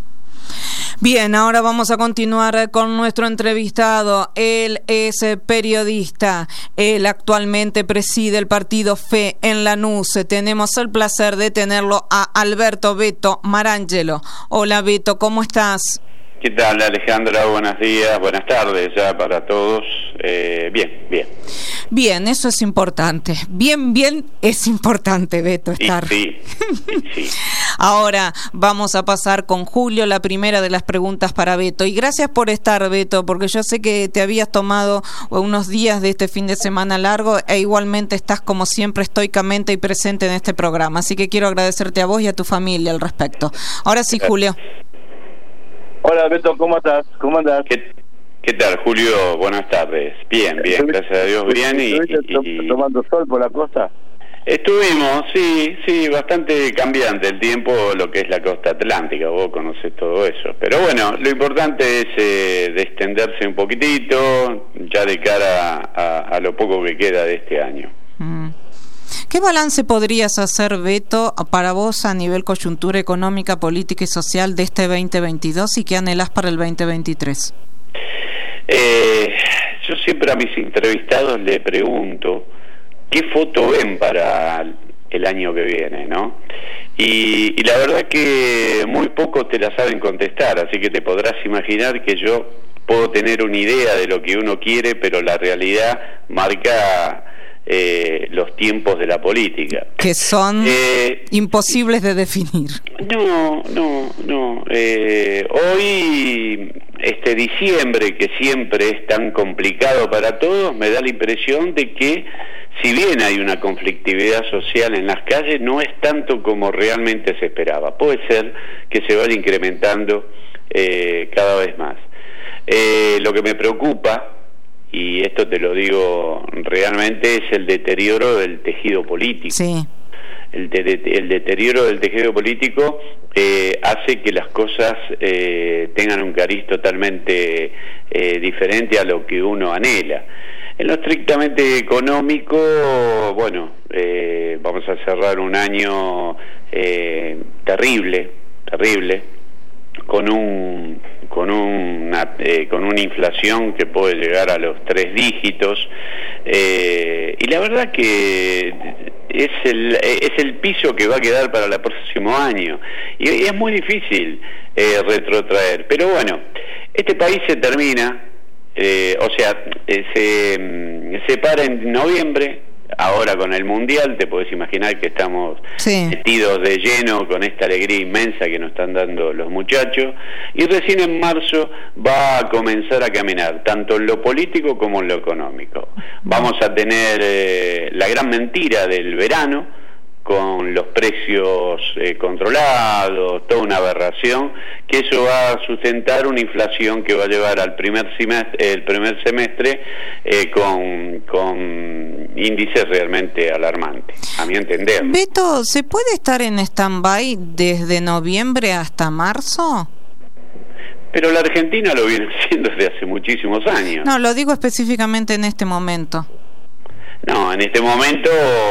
Speaker 2: Bien, ahora vamos a continuar con nuestro entrevistado. Él es periodista, él actualmente preside el partido Fe en Lanús. Tenemos el placer de tenerlo a Alberto Beto Marangelo. Hola Beto, ¿cómo estás?
Speaker 5: ¿Qué tal, Alejandra? Buenos días, buenas tardes ya para todos. Bien.
Speaker 2: Bien, eso es importante. Bien es importante, Beto, estar.
Speaker 5: Sí.
Speaker 2: Ahora vamos a pasar con Julio la primera de las preguntas para Beto. Y gracias por estar, Beto, porque yo sé que te habías tomado unos días de este fin de semana largo e igualmente estás como siempre estoicamente y presente en este programa. Así que quiero agradecerte a vos y a tu familia al respecto. Ahora sí, Julio.
Speaker 3: Hola Beto, ¿cómo estás? ¿Cómo andás?
Speaker 5: ¿Qué tal, Julio? Buenas tardes. Bien, gracias a Dios, bien.
Speaker 3: ¿Estuviste tomando sol por la costa?
Speaker 5: Estuvimos, sí, bastante cambiante el tiempo, lo que es la costa atlántica, vos conocés todo eso. Pero bueno, lo importante es extenderse un poquitito, ya de cara a lo poco que queda de este año.
Speaker 2: ¿Qué balance podrías hacer, Beto, para vos a nivel coyuntura económica, política y social de este 2022 y qué anhelás para el 2023?
Speaker 5: Yo siempre a mis entrevistados le pregunto qué foto ven para el año que viene, ¿no? Y la verdad que muy pocos te la saben contestar, así que te podrás imaginar que yo puedo tener una idea de lo que uno quiere, pero la realidad marca los tiempos de la política.
Speaker 2: Que son imposibles de definir.
Speaker 5: No. Hoy, este diciembre, que siempre es tan complicado para todos, me da la impresión de que, si bien hay una conflictividad social en las calles, no es tanto como realmente se esperaba. Puede ser que se vaya incrementando cada vez más. Lo que me preocupa, y esto te lo digo realmente, es el deterioro del tejido político.
Speaker 2: Sí.
Speaker 5: El deterioro del tejido político hace que las cosas tengan un cariz totalmente diferente a lo que uno anhela. En lo estrictamente económico, bueno, vamos a cerrar un año terrible, con una inflación que puede llegar a los 3 dígitos, y la verdad que es el piso que va a quedar para el próximo año, y es muy difícil retrotraer, pero bueno, este país se termina, se para en noviembre. Ahora con el Mundial te podés imaginar que estamos metidos de lleno con esta alegría inmensa que nos están dando los muchachos, y recién en marzo va a comenzar a caminar tanto en lo político como en lo económico. Vamos a tener la gran mentira del verano, con los precios controlados, toda una aberración, que eso va a sustentar una inflación que va a llevar al primer semestre con índices realmente alarmantes, a mi entender.
Speaker 2: Beto, ¿se puede estar en stand-by desde noviembre hasta marzo?
Speaker 5: Pero la Argentina lo viene haciendo desde hace muchísimos años.
Speaker 2: No, lo digo específicamente en este momento.
Speaker 5: No, en este momento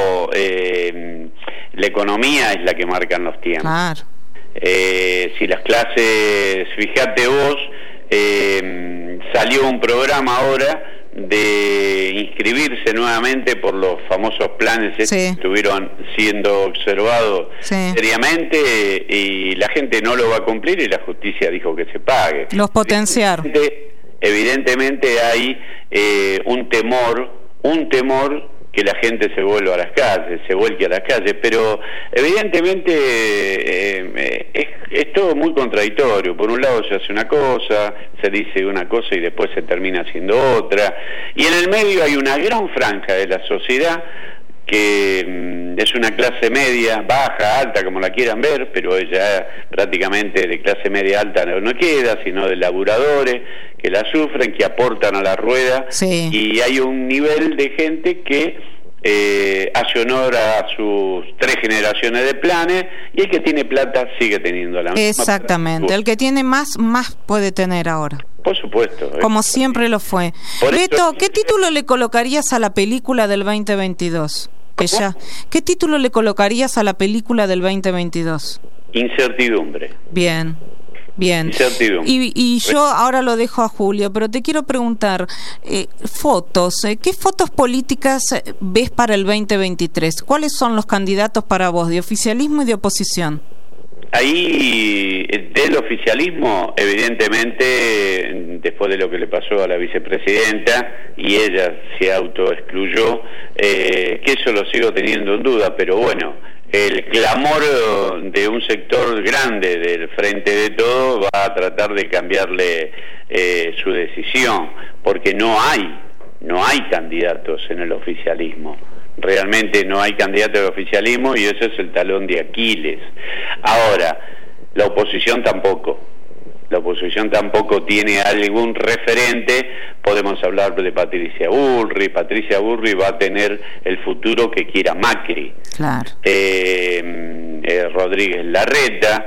Speaker 5: la economía es la que marcan los tiempos.
Speaker 2: Claro.
Speaker 5: Si las clases, fíjate vos, salió un programa ahora de inscribirse nuevamente por los famosos planes que estuvieron siendo observados seriamente, y la gente no lo va a cumplir y la justicia dijo que se pague.
Speaker 2: Los potenciar.
Speaker 5: Evidentemente hay un temor que la gente se vuelque a las calles, pero evidentemente es todo muy contradictorio. Por un lado se hace una cosa, se dice una cosa y después se termina haciendo otra, y en el medio hay una gran franja de la sociedad que es una clase media, baja, alta, como la quieran ver, pero ella prácticamente de clase media alta no queda, sino de laburadores que la sufren, que aportan a la rueda, y hay un nivel de gente que hace honor a sus 3 generaciones de planes, y el que tiene plata sigue teniendo la misma.
Speaker 2: Exactamente, el que tiene más puede tener ahora.
Speaker 5: Por supuesto.
Speaker 2: Como siempre lo fue. Beto, ¿qué título le colocarías a la película del 2022? ¿Qué título le colocarías a la película del 2022?
Speaker 5: Incertidumbre.
Speaker 2: Bien.
Speaker 5: Incertidumbre.
Speaker 2: Y yo ahora lo dejo a Julio, pero te quiero preguntar, fotos, ¿qué fotos políticas ves para el 2023? ¿Cuáles son los candidatos para vos, de oficialismo y de oposición?
Speaker 5: Ahí, del oficialismo, evidentemente, después de lo que le pasó a la vicepresidenta, y ella se autoexcluyó, que eso lo sigo teniendo en duda, pero bueno, el clamor de un sector grande del Frente de Todo va a tratar de cambiarle su decisión, porque no hay candidatos en el oficialismo. Realmente no hay candidato de oficialismo, y ese es el talón de Aquiles. Ahora, la oposición tampoco tiene algún referente. Podemos hablar de Patricia Bullrich va a tener el futuro que quiera Macri.
Speaker 2: Claro.
Speaker 5: Rodríguez Larreta,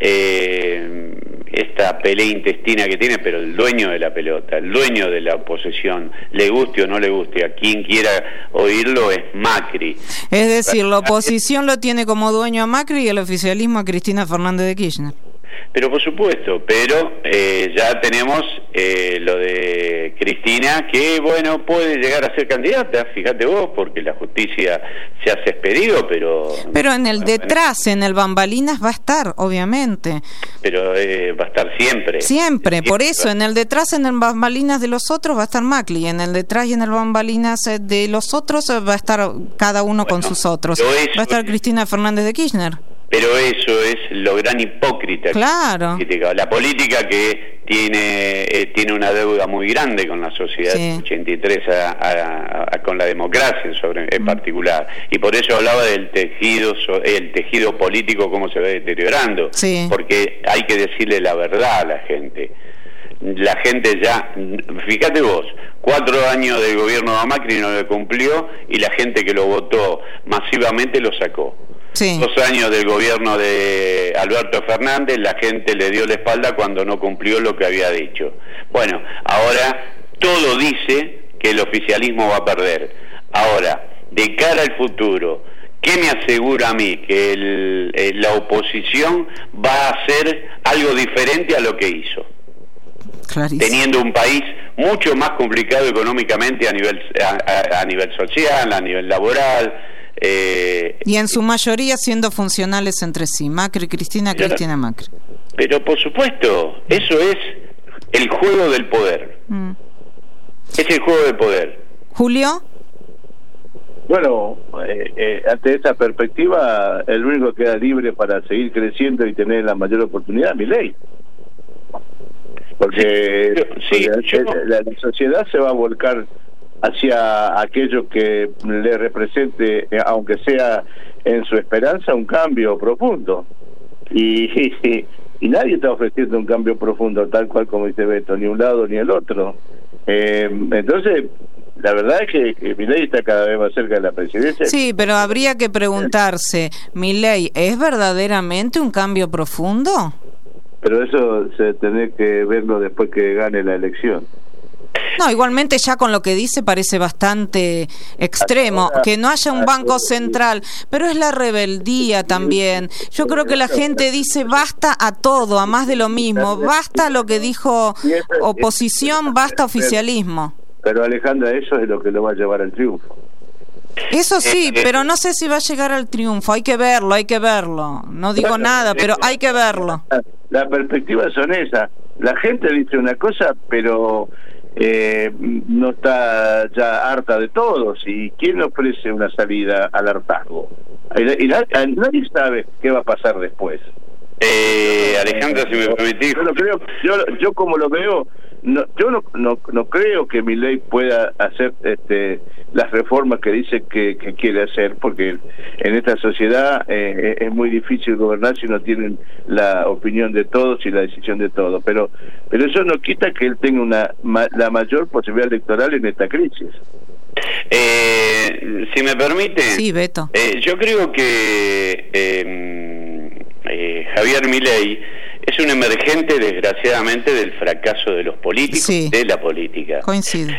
Speaker 5: esta pelea intestina que tiene, pero el dueño de la pelota, el dueño de la oposición, le guste o no le guste, a quien quiera oírlo, es Macri.
Speaker 2: Es decir, la oposición lo tiene como dueño a Macri y el oficialismo a Cristina Fernández de Kirchner.
Speaker 5: Pero por supuesto, ya tenemos lo de Cristina, que bueno, puede llegar a ser candidata, fíjate vos, porque la justicia se hace expedido, pero
Speaker 2: en el detrás, en el bambalinas va a estar, obviamente.
Speaker 5: Pero va a estar siempre,
Speaker 2: por eso, en el detrás, en el bambalinas de los otros va a estar Macri, en el detrás y en el bambalinas de los otros va a estar cada uno con sus otros, va a estar Cristina Fernández de Kirchner.
Speaker 5: Pero eso es lo gran hipócrita.
Speaker 2: Claro.
Speaker 5: La política que tiene una deuda muy grande con la sociedad, sí. 83 con la democracia en particular. Y por eso hablaba del el tejido político, cómo se va deteriorando.
Speaker 2: Sí.
Speaker 5: Porque hay que decirle la verdad a la gente. La gente ya, fíjate vos, 4 años del gobierno de Macri no le cumplió y la gente que lo votó masivamente lo sacó.
Speaker 2: Sí.
Speaker 5: 2 años del gobierno de Alberto Fernández, la gente le dio la espalda cuando no cumplió lo que había dicho. Bueno, ahora todo dice que el oficialismo va a perder. Ahora, de cara al futuro, ¿qué me asegura a mí? Que la oposición va a hacer algo diferente a lo que hizo.
Speaker 2: Clarísimo.
Speaker 5: Teniendo un país mucho más complicado económicamente a nivel social, a nivel laboral.
Speaker 2: Y en su mayoría siendo funcionales entre sí, Macri, Cristina, Cristina, Macri.
Speaker 5: Pero por supuesto, eso es el juego del poder. Es el juego del poder.
Speaker 2: Julio.
Speaker 3: Bueno, ante esa perspectiva, el único que queda libre para seguir creciendo y tener la mayor oportunidad es Milei. Porque la sociedad se va a volcar hacia aquello que le represente, aunque sea en su esperanza, un cambio profundo. Y nadie está ofreciendo un cambio profundo, tal cual como dice Beto, ni un lado ni el otro. Entonces, la verdad es que Milei está cada vez más cerca de la presidencia.
Speaker 2: Sí, pero habría que preguntarse, ¿Milei es verdaderamente un cambio profundo?
Speaker 3: Pero eso se tiene que verlo después que gane la elección.
Speaker 2: No, igualmente ya con lo que dice parece bastante extremo, que no haya un banco central, pero es la rebeldía también. Yo creo que la gente dice basta a todo, a más de lo mismo, basta lo que dijo oposición, basta oficialismo.
Speaker 3: Pero Alejandra, eso es lo que lo va a llevar al triunfo.
Speaker 2: Eso sí, pero no sé si va a llegar al triunfo, hay que verlo. No digo nada, pero hay que verlo.
Speaker 3: Las perspectivas son esas. La gente dice una cosa, pero no está ya harta de todos. ¿Y quién ofrece una salida al hartazgo? Y nadie sabe qué va a pasar después.
Speaker 5: Alejandra, si me permitís.
Speaker 3: Yo como lo veo, yo no creo que Milei pueda hacer las reformas que dice que quiere hacer, porque en esta sociedad es muy difícil gobernar si no tienen la opinión de todos y la decisión de todos, pero eso no quita que él tenga la mayor posibilidad electoral en esta crisis.
Speaker 5: Si me permite,
Speaker 2: sí, Beto.
Speaker 5: Yo creo que Javier Milei es un emergente, desgraciadamente, del fracaso de los políticos, sí, de la política.
Speaker 2: Coincido.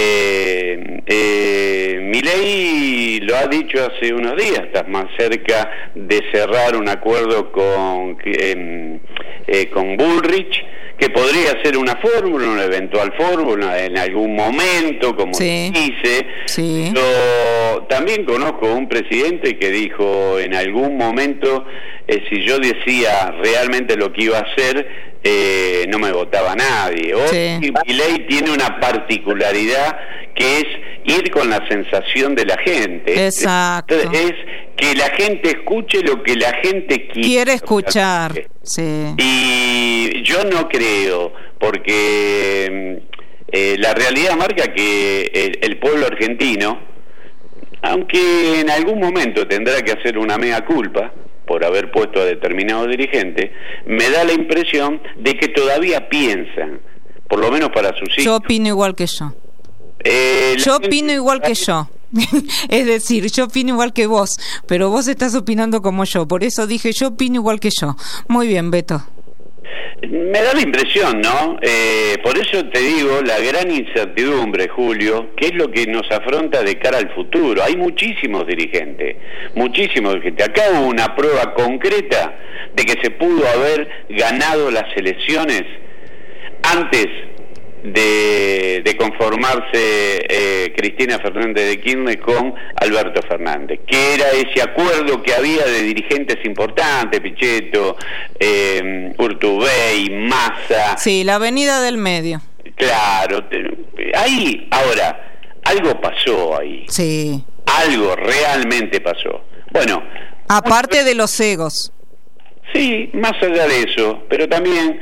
Speaker 5: Milei lo ha dicho hace unos días, estás más cerca de cerrar un acuerdo con Bullrich, que podría ser una fórmula, una eventual fórmula en algún momento, como
Speaker 2: sí,
Speaker 5: dice.
Speaker 2: Sí.
Speaker 5: Yo también conozco un presidente que dijo en algún momento, si yo decía realmente lo que iba a hacer, no me votaba nadie. Hoy sí, Milei tiene una particularidad que es ir con la sensación de la gente.
Speaker 2: Exacto.
Speaker 5: Es que la gente escuche lo que la gente
Speaker 2: quiere escuchar. Sí.
Speaker 5: Y yo no creo, porque la realidad marca que el pueblo argentino, aunque en algún momento tendrá que hacer una mea culpa por haber puesto a determinados dirigentes, me da la impresión de que todavía piensan, por lo menos para sus hijos.
Speaker 2: Yo opino igual que yo. Yo opino igual que yo. Es decir, yo opino igual que vos, pero vos estás opinando como yo, por eso dije yo opino igual que yo. Muy bien, Beto.
Speaker 5: Me da la impresión, ¿no? Por eso te digo, la gran incertidumbre, Julio, que es lo que nos afronta de cara al futuro. Hay muchísimos dirigentes. Acá hubo una prueba concreta de que se pudo haber ganado las elecciones antes de conformarse Cristina Fernández de Kirchner con Alberto Fernández, que era ese acuerdo que había de dirigentes importantes, Pichetto, Urtubey, Massa.
Speaker 2: Sí, la avenida del medio.
Speaker 5: Claro, ahí, ahora, algo pasó ahí.
Speaker 2: Sí.
Speaker 5: Algo realmente pasó. Bueno.
Speaker 2: Aparte de los egos.
Speaker 5: Sí, más allá de eso, pero también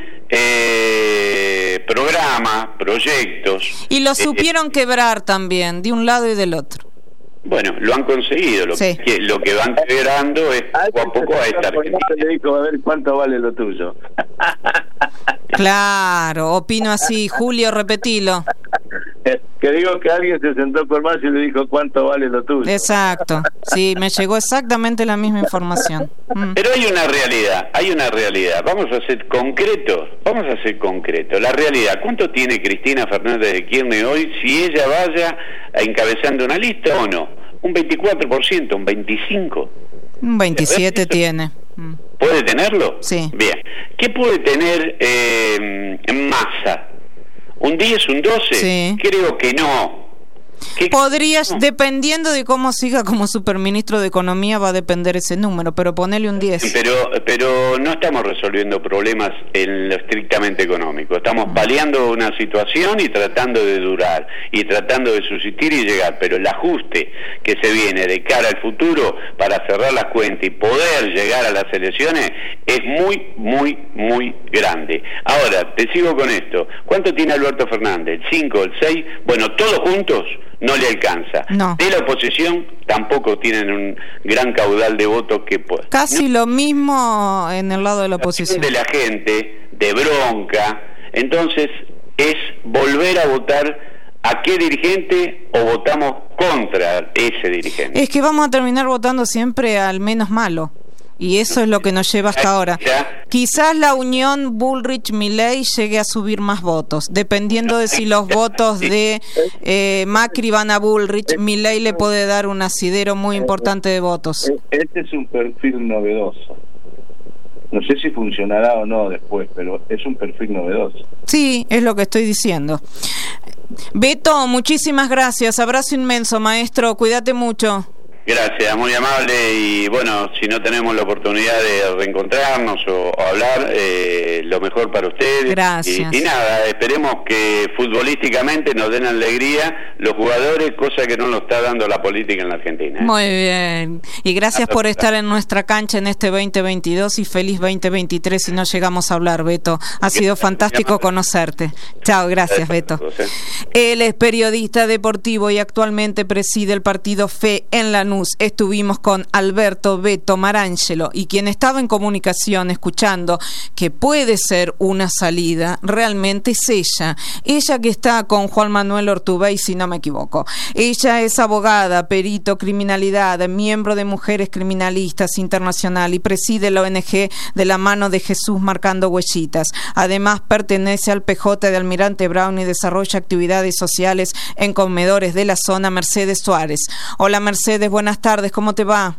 Speaker 5: programas, proyectos.
Speaker 2: Y lo supieron quebrar también, de un lado y del otro.
Speaker 5: Bueno, lo han conseguido. Lo que van quebrando es poco a poco a esta Argentina.
Speaker 3: Le dijo, a ver cuánto vale lo tuyo.
Speaker 2: Claro, opino así. Julio, repetilo.
Speaker 3: Que digo que alguien se sentó con Massa y le dijo cuánto vale lo tuyo.
Speaker 2: Exacto, sí, me llegó exactamente la misma información.
Speaker 5: Pero hay una realidad. Vamos a ser concretos. La realidad, ¿cuánto tiene Cristina Fernández de Kirchner hoy si ella vaya encabezando una lista o no? ¿Un 24%? ¿Un 25%?
Speaker 2: Un 27% tiene.
Speaker 5: ¿Puede tenerlo?
Speaker 2: Sí.
Speaker 5: Bien. ¿Qué puede tener Massa? ¿Un 10, un 12? Sí. Creo que no.
Speaker 2: Podrías, dependiendo de cómo siga como superministro de Economía, va a depender ese número, pero ponele un 10.
Speaker 5: Pero no estamos resolviendo problemas en lo estrictamente económico. Estamos paliando una situación y tratando de durar, y tratando de subsistir y llegar. Pero el ajuste que se viene de cara al futuro para cerrar las cuentas y poder llegar a las elecciones es muy, muy, muy grande. Ahora, te sigo con esto. ¿Cuánto tiene Alberto Fernández? ¿El 5, el 6? Bueno, todos juntos no le alcanza.
Speaker 2: No.
Speaker 5: De la oposición tampoco tienen un gran caudal de votos que pueda.
Speaker 2: Casi lo mismo en el lado de la oposición.
Speaker 5: De la gente, de bronca. Entonces, es volver a votar a qué dirigente o votamos contra ese dirigente.
Speaker 2: Es que vamos a terminar votando siempre al menos malo. Y eso es lo que nos lleva hasta ahora. Quizás la unión Bullrich-Milei llegue a subir más votos, dependiendo de si los votos de Macri van a Bullrich. Milei le puede dar un asidero muy importante de votos.
Speaker 3: Este es un perfil novedoso. No sé si funcionará o no después, pero es un perfil novedoso.
Speaker 2: Sí, es lo que estoy diciendo. Beto, muchísimas gracias. Abrazo inmenso, maestro. Cuídate mucho.
Speaker 5: Gracias, muy amable, y bueno, si no tenemos la oportunidad de reencontrarnos o hablar, lo mejor para ustedes.
Speaker 2: Gracias.
Speaker 5: Y nada, esperemos que futbolísticamente nos den alegría los jugadores, cosa que no nos está dando la política en la Argentina.
Speaker 2: Muy bien, y gracias por estar en nuestra cancha en este 2022 y feliz 2023 si no llegamos a hablar, Beto. Ha sido fantástico conocerte. Chao, gracias, Beto. Él es periodista deportivo y actualmente preside el partido Fe en Lanús. Estuvimos con Alberto Beto Marangelo, y quien estaba en comunicación escuchando que puede ser una salida realmente es ella que está con Juan Manuel Urtubey, si no me equivoco. Ella es abogada, perito criminalidad, miembro de Mujeres Criminalistas Internacional y preside la ONG De la Mano de Jesús Marcando Huellitas. Además pertenece al PJ de Almirante Brown y desarrolla actividades sociales en comedores de la zona. Mercedes Suárez. Hola Mercedes, buenas tardes, ¿cómo te va?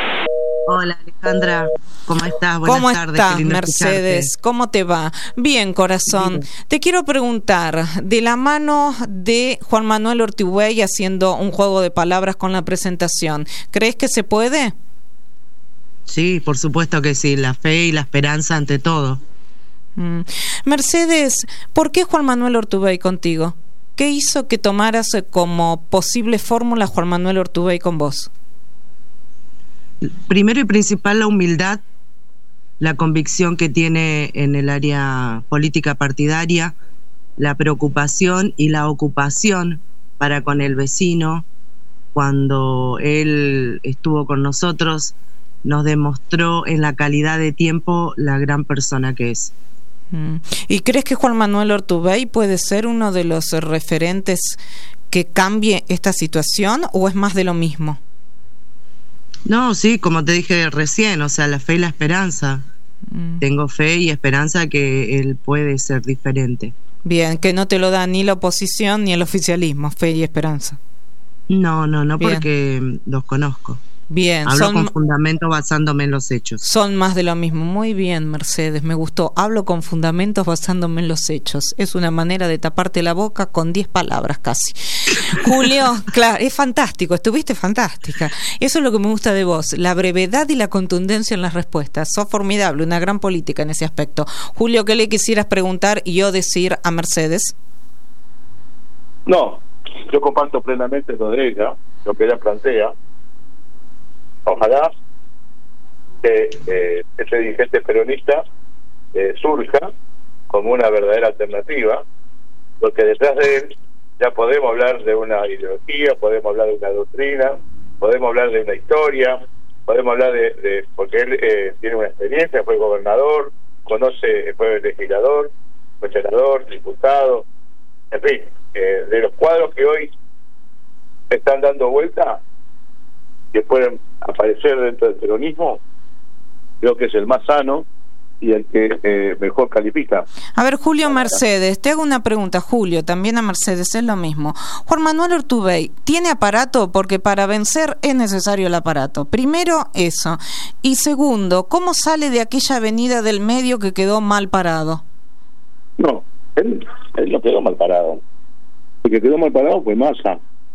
Speaker 6: Hola Alejandra, ¿cómo estás? Buenas
Speaker 2: ¿Cómo
Speaker 6: tardes,
Speaker 2: estás, Mercedes?
Speaker 6: Escucharte.
Speaker 2: ¿Cómo te va? Bien, corazón. Bien. Te quiero preguntar, de la mano de Juan Manuel Urtubey haciendo un juego de palabras con la presentación, ¿crees que se puede?
Speaker 6: Sí, por supuesto que sí, la fe y la esperanza ante todo.
Speaker 2: Mercedes, ¿por qué Juan Manuel Urtubey contigo? ¿Qué hizo que tomaras como posible fórmula Juan Manuel Urtubey con vos?
Speaker 6: Primero y principal, la humildad, la convicción que tiene en el área política partidaria, la preocupación y la ocupación para con el vecino. Cuando él estuvo con nosotros, nos demostró en la calidad de tiempo la gran persona que es.
Speaker 2: ¿Y crees que Juan Manuel Urtubey puede ser uno de los referentes que cambie esta situación, o es más de lo mismo?
Speaker 6: No, sí, como te dije recién, o sea, la fe y la esperanza. Tengo fe y esperanza que él puede ser diferente.
Speaker 2: Bien, que no te lo da ni la oposición ni el oficialismo, fe y esperanza.
Speaker 6: No, porque los conozco.
Speaker 2: Bien.
Speaker 6: Hablo con fundamento basándome en los hechos.
Speaker 2: Son más de lo mismo. Muy bien, Mercedes, me gustó. Hablo con fundamentos basándome en los hechos. Es una manera de taparte la boca con 10 palabras casi. Julio, claro, es fantástico, estuviste fantástica. Eso es lo que me gusta de vos, la brevedad y la contundencia en las respuestas. Sos formidable, una gran política en ese aspecto. Julio, ¿qué le quisieras preguntar y yo decir a Mercedes?
Speaker 3: No, yo comparto plenamente lo de ella, lo que ella plantea. Ojalá que ese dirigente peronista surja como una verdadera alternativa, porque detrás de él ya podemos hablar de una ideología, podemos hablar de una doctrina, podemos hablar de una historia, podemos hablar de porque él tiene una experiencia, fue gobernador, fue legislador, fue senador, diputado, en fin, de los cuadros que hoy están dando vuelta, que pueden aparecer dentro del peronismo, creo que es el más sano y el que mejor califica.
Speaker 2: A ver, Julio, Mercedes, te hago una pregunta, Julio, también a Mercedes, es lo mismo. Juan Manuel Urtubey, ¿tiene aparato? Porque para vencer es necesario el aparato. Primero, eso. Y segundo, ¿cómo sale de aquella avenida del medio que quedó mal parado?
Speaker 3: No, él no quedó mal parado. El que quedó mal parado fue Massa,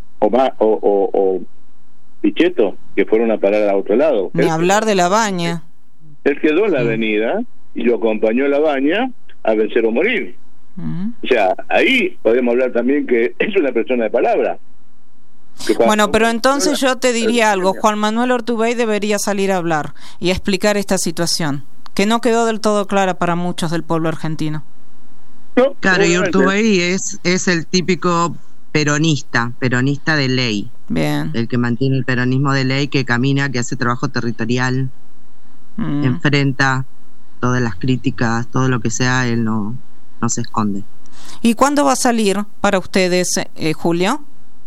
Speaker 3: o Pichetto, que fueron a parar a otro lado.
Speaker 2: Ni hablar de La Baña.
Speaker 3: Él quedó en la avenida y lo acompañó a La Baña a vencer o morir. O sea, ahí podemos hablar también que es una persona de palabra.
Speaker 2: Bueno, pero entonces yo te diría algo. Juan Manuel Urtubey debería salir a hablar y a explicar esta situación, que no quedó del todo clara para muchos del pueblo argentino.
Speaker 6: No, claro, y Urtubey es el típico peronista de ley.
Speaker 2: Bien.
Speaker 6: El que mantiene el peronismo de ley, que camina, que hace trabajo territorial, enfrenta todas las críticas, todo lo que sea, él no se esconde.
Speaker 2: ¿Y cuándo va a salir para ustedes, Julio?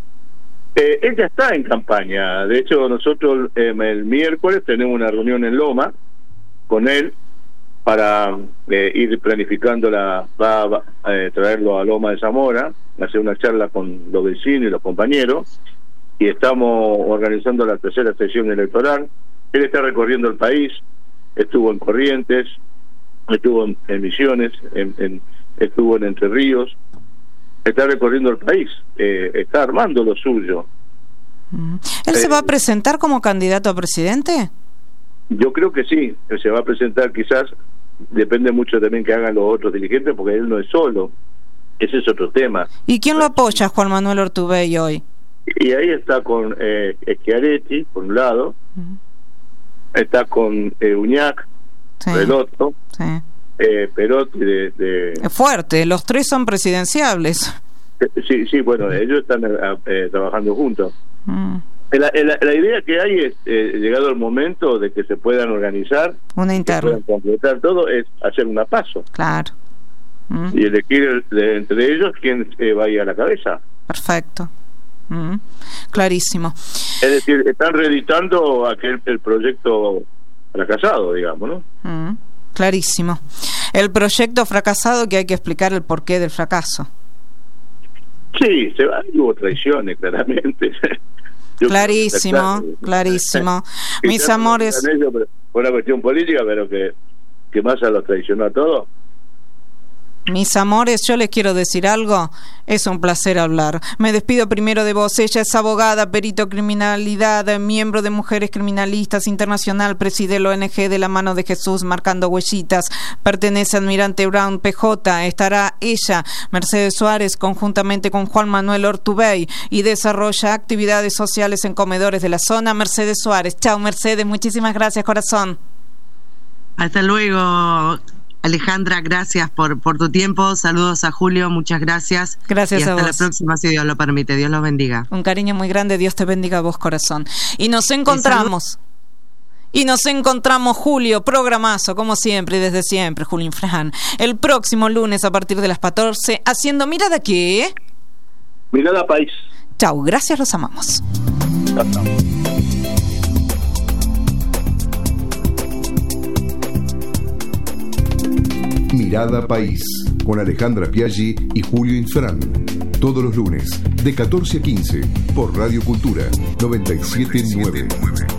Speaker 3: Él ya está en campaña. De hecho, nosotros el miércoles tenemos una reunión en Loma con él para ir planificando traerlo a Loma de Zamora, hacer una charla con los vecinos y los compañeros, y estamos organizando la tercera sesión electoral. Él está recorriendo el país, estuvo en Corrientes, estuvo en Misiones, estuvo en Entre Ríos, está recorriendo el país, está armando lo suyo.
Speaker 2: ¿Él se va a presentar como candidato a presidente?
Speaker 3: Yo creo que sí, él se va a presentar, quizás depende mucho también que hagan los otros dirigentes, porque él no es solo, ese es otro tema.
Speaker 2: ¿Y quién lo apoya, Juan Manuel Urtubey, hoy?
Speaker 3: Y ahí está con Schiaretti, por un lado, está con Uñac,
Speaker 2: sí,
Speaker 3: del otro,
Speaker 2: sí.
Speaker 3: Perotti
Speaker 2: Es fuerte, los tres son presidenciables.
Speaker 3: Sí, bueno, ellos están trabajando juntos. La idea que hay es, llegado el momento de que se puedan organizar,
Speaker 2: una interna,
Speaker 3: que puedan completar todo, es hacer una paso.
Speaker 2: Claro.
Speaker 3: Y elegir entre ellos quién vaya a la cabeza.
Speaker 2: Perfecto. Clarísimo.
Speaker 3: Es decir, están reeditando el proyecto fracasado, digamos, ¿no?
Speaker 2: Clarísimo. El proyecto fracasado, que hay que explicar el porqué del fracaso.
Speaker 3: Sí, hubo traiciones, claramente.
Speaker 2: Clarísimo. Mis amores.
Speaker 3: Fue una cuestión política, pero que Massa los traicionó a todos.
Speaker 2: Mis amores, yo les quiero decir algo. Es un placer hablar. Me despido primero de vos. Ella es abogada, perito criminalidad, miembro de Mujeres Criminalistas Internacional, preside la ONG de la Mano de Jesús, Marcando Huellitas, pertenece a Almirante Brown PJ. Estará ella, Mercedes Suárez, conjuntamente con Juan Manuel Urtubey, y desarrolla actividades sociales en comedores de la zona. Mercedes Suárez. Chao, Mercedes. Muchísimas gracias, corazón.
Speaker 6: Hasta luego, Alejandra, gracias por tu tiempo. Saludos a Julio, muchas gracias.
Speaker 2: Gracias a vos.
Speaker 6: Y hasta la próxima, si Dios lo permite. Dios los bendiga.
Speaker 2: Un cariño muy grande, Dios te bendiga a vos, corazón. Y nos encontramos. Julio, programazo, como siempre y desde siempre, Julio Infran. El próximo lunes a partir de las 14, haciendo Mirada ¿qué?
Speaker 3: Mirada País.
Speaker 2: Chau, gracias, los amamos.
Speaker 3: Chau.
Speaker 1: Mirada País, con Alejandra Piaggi y Julio Infran. Todos los lunes, de 14 a 15, por Radio Cultura 97.9.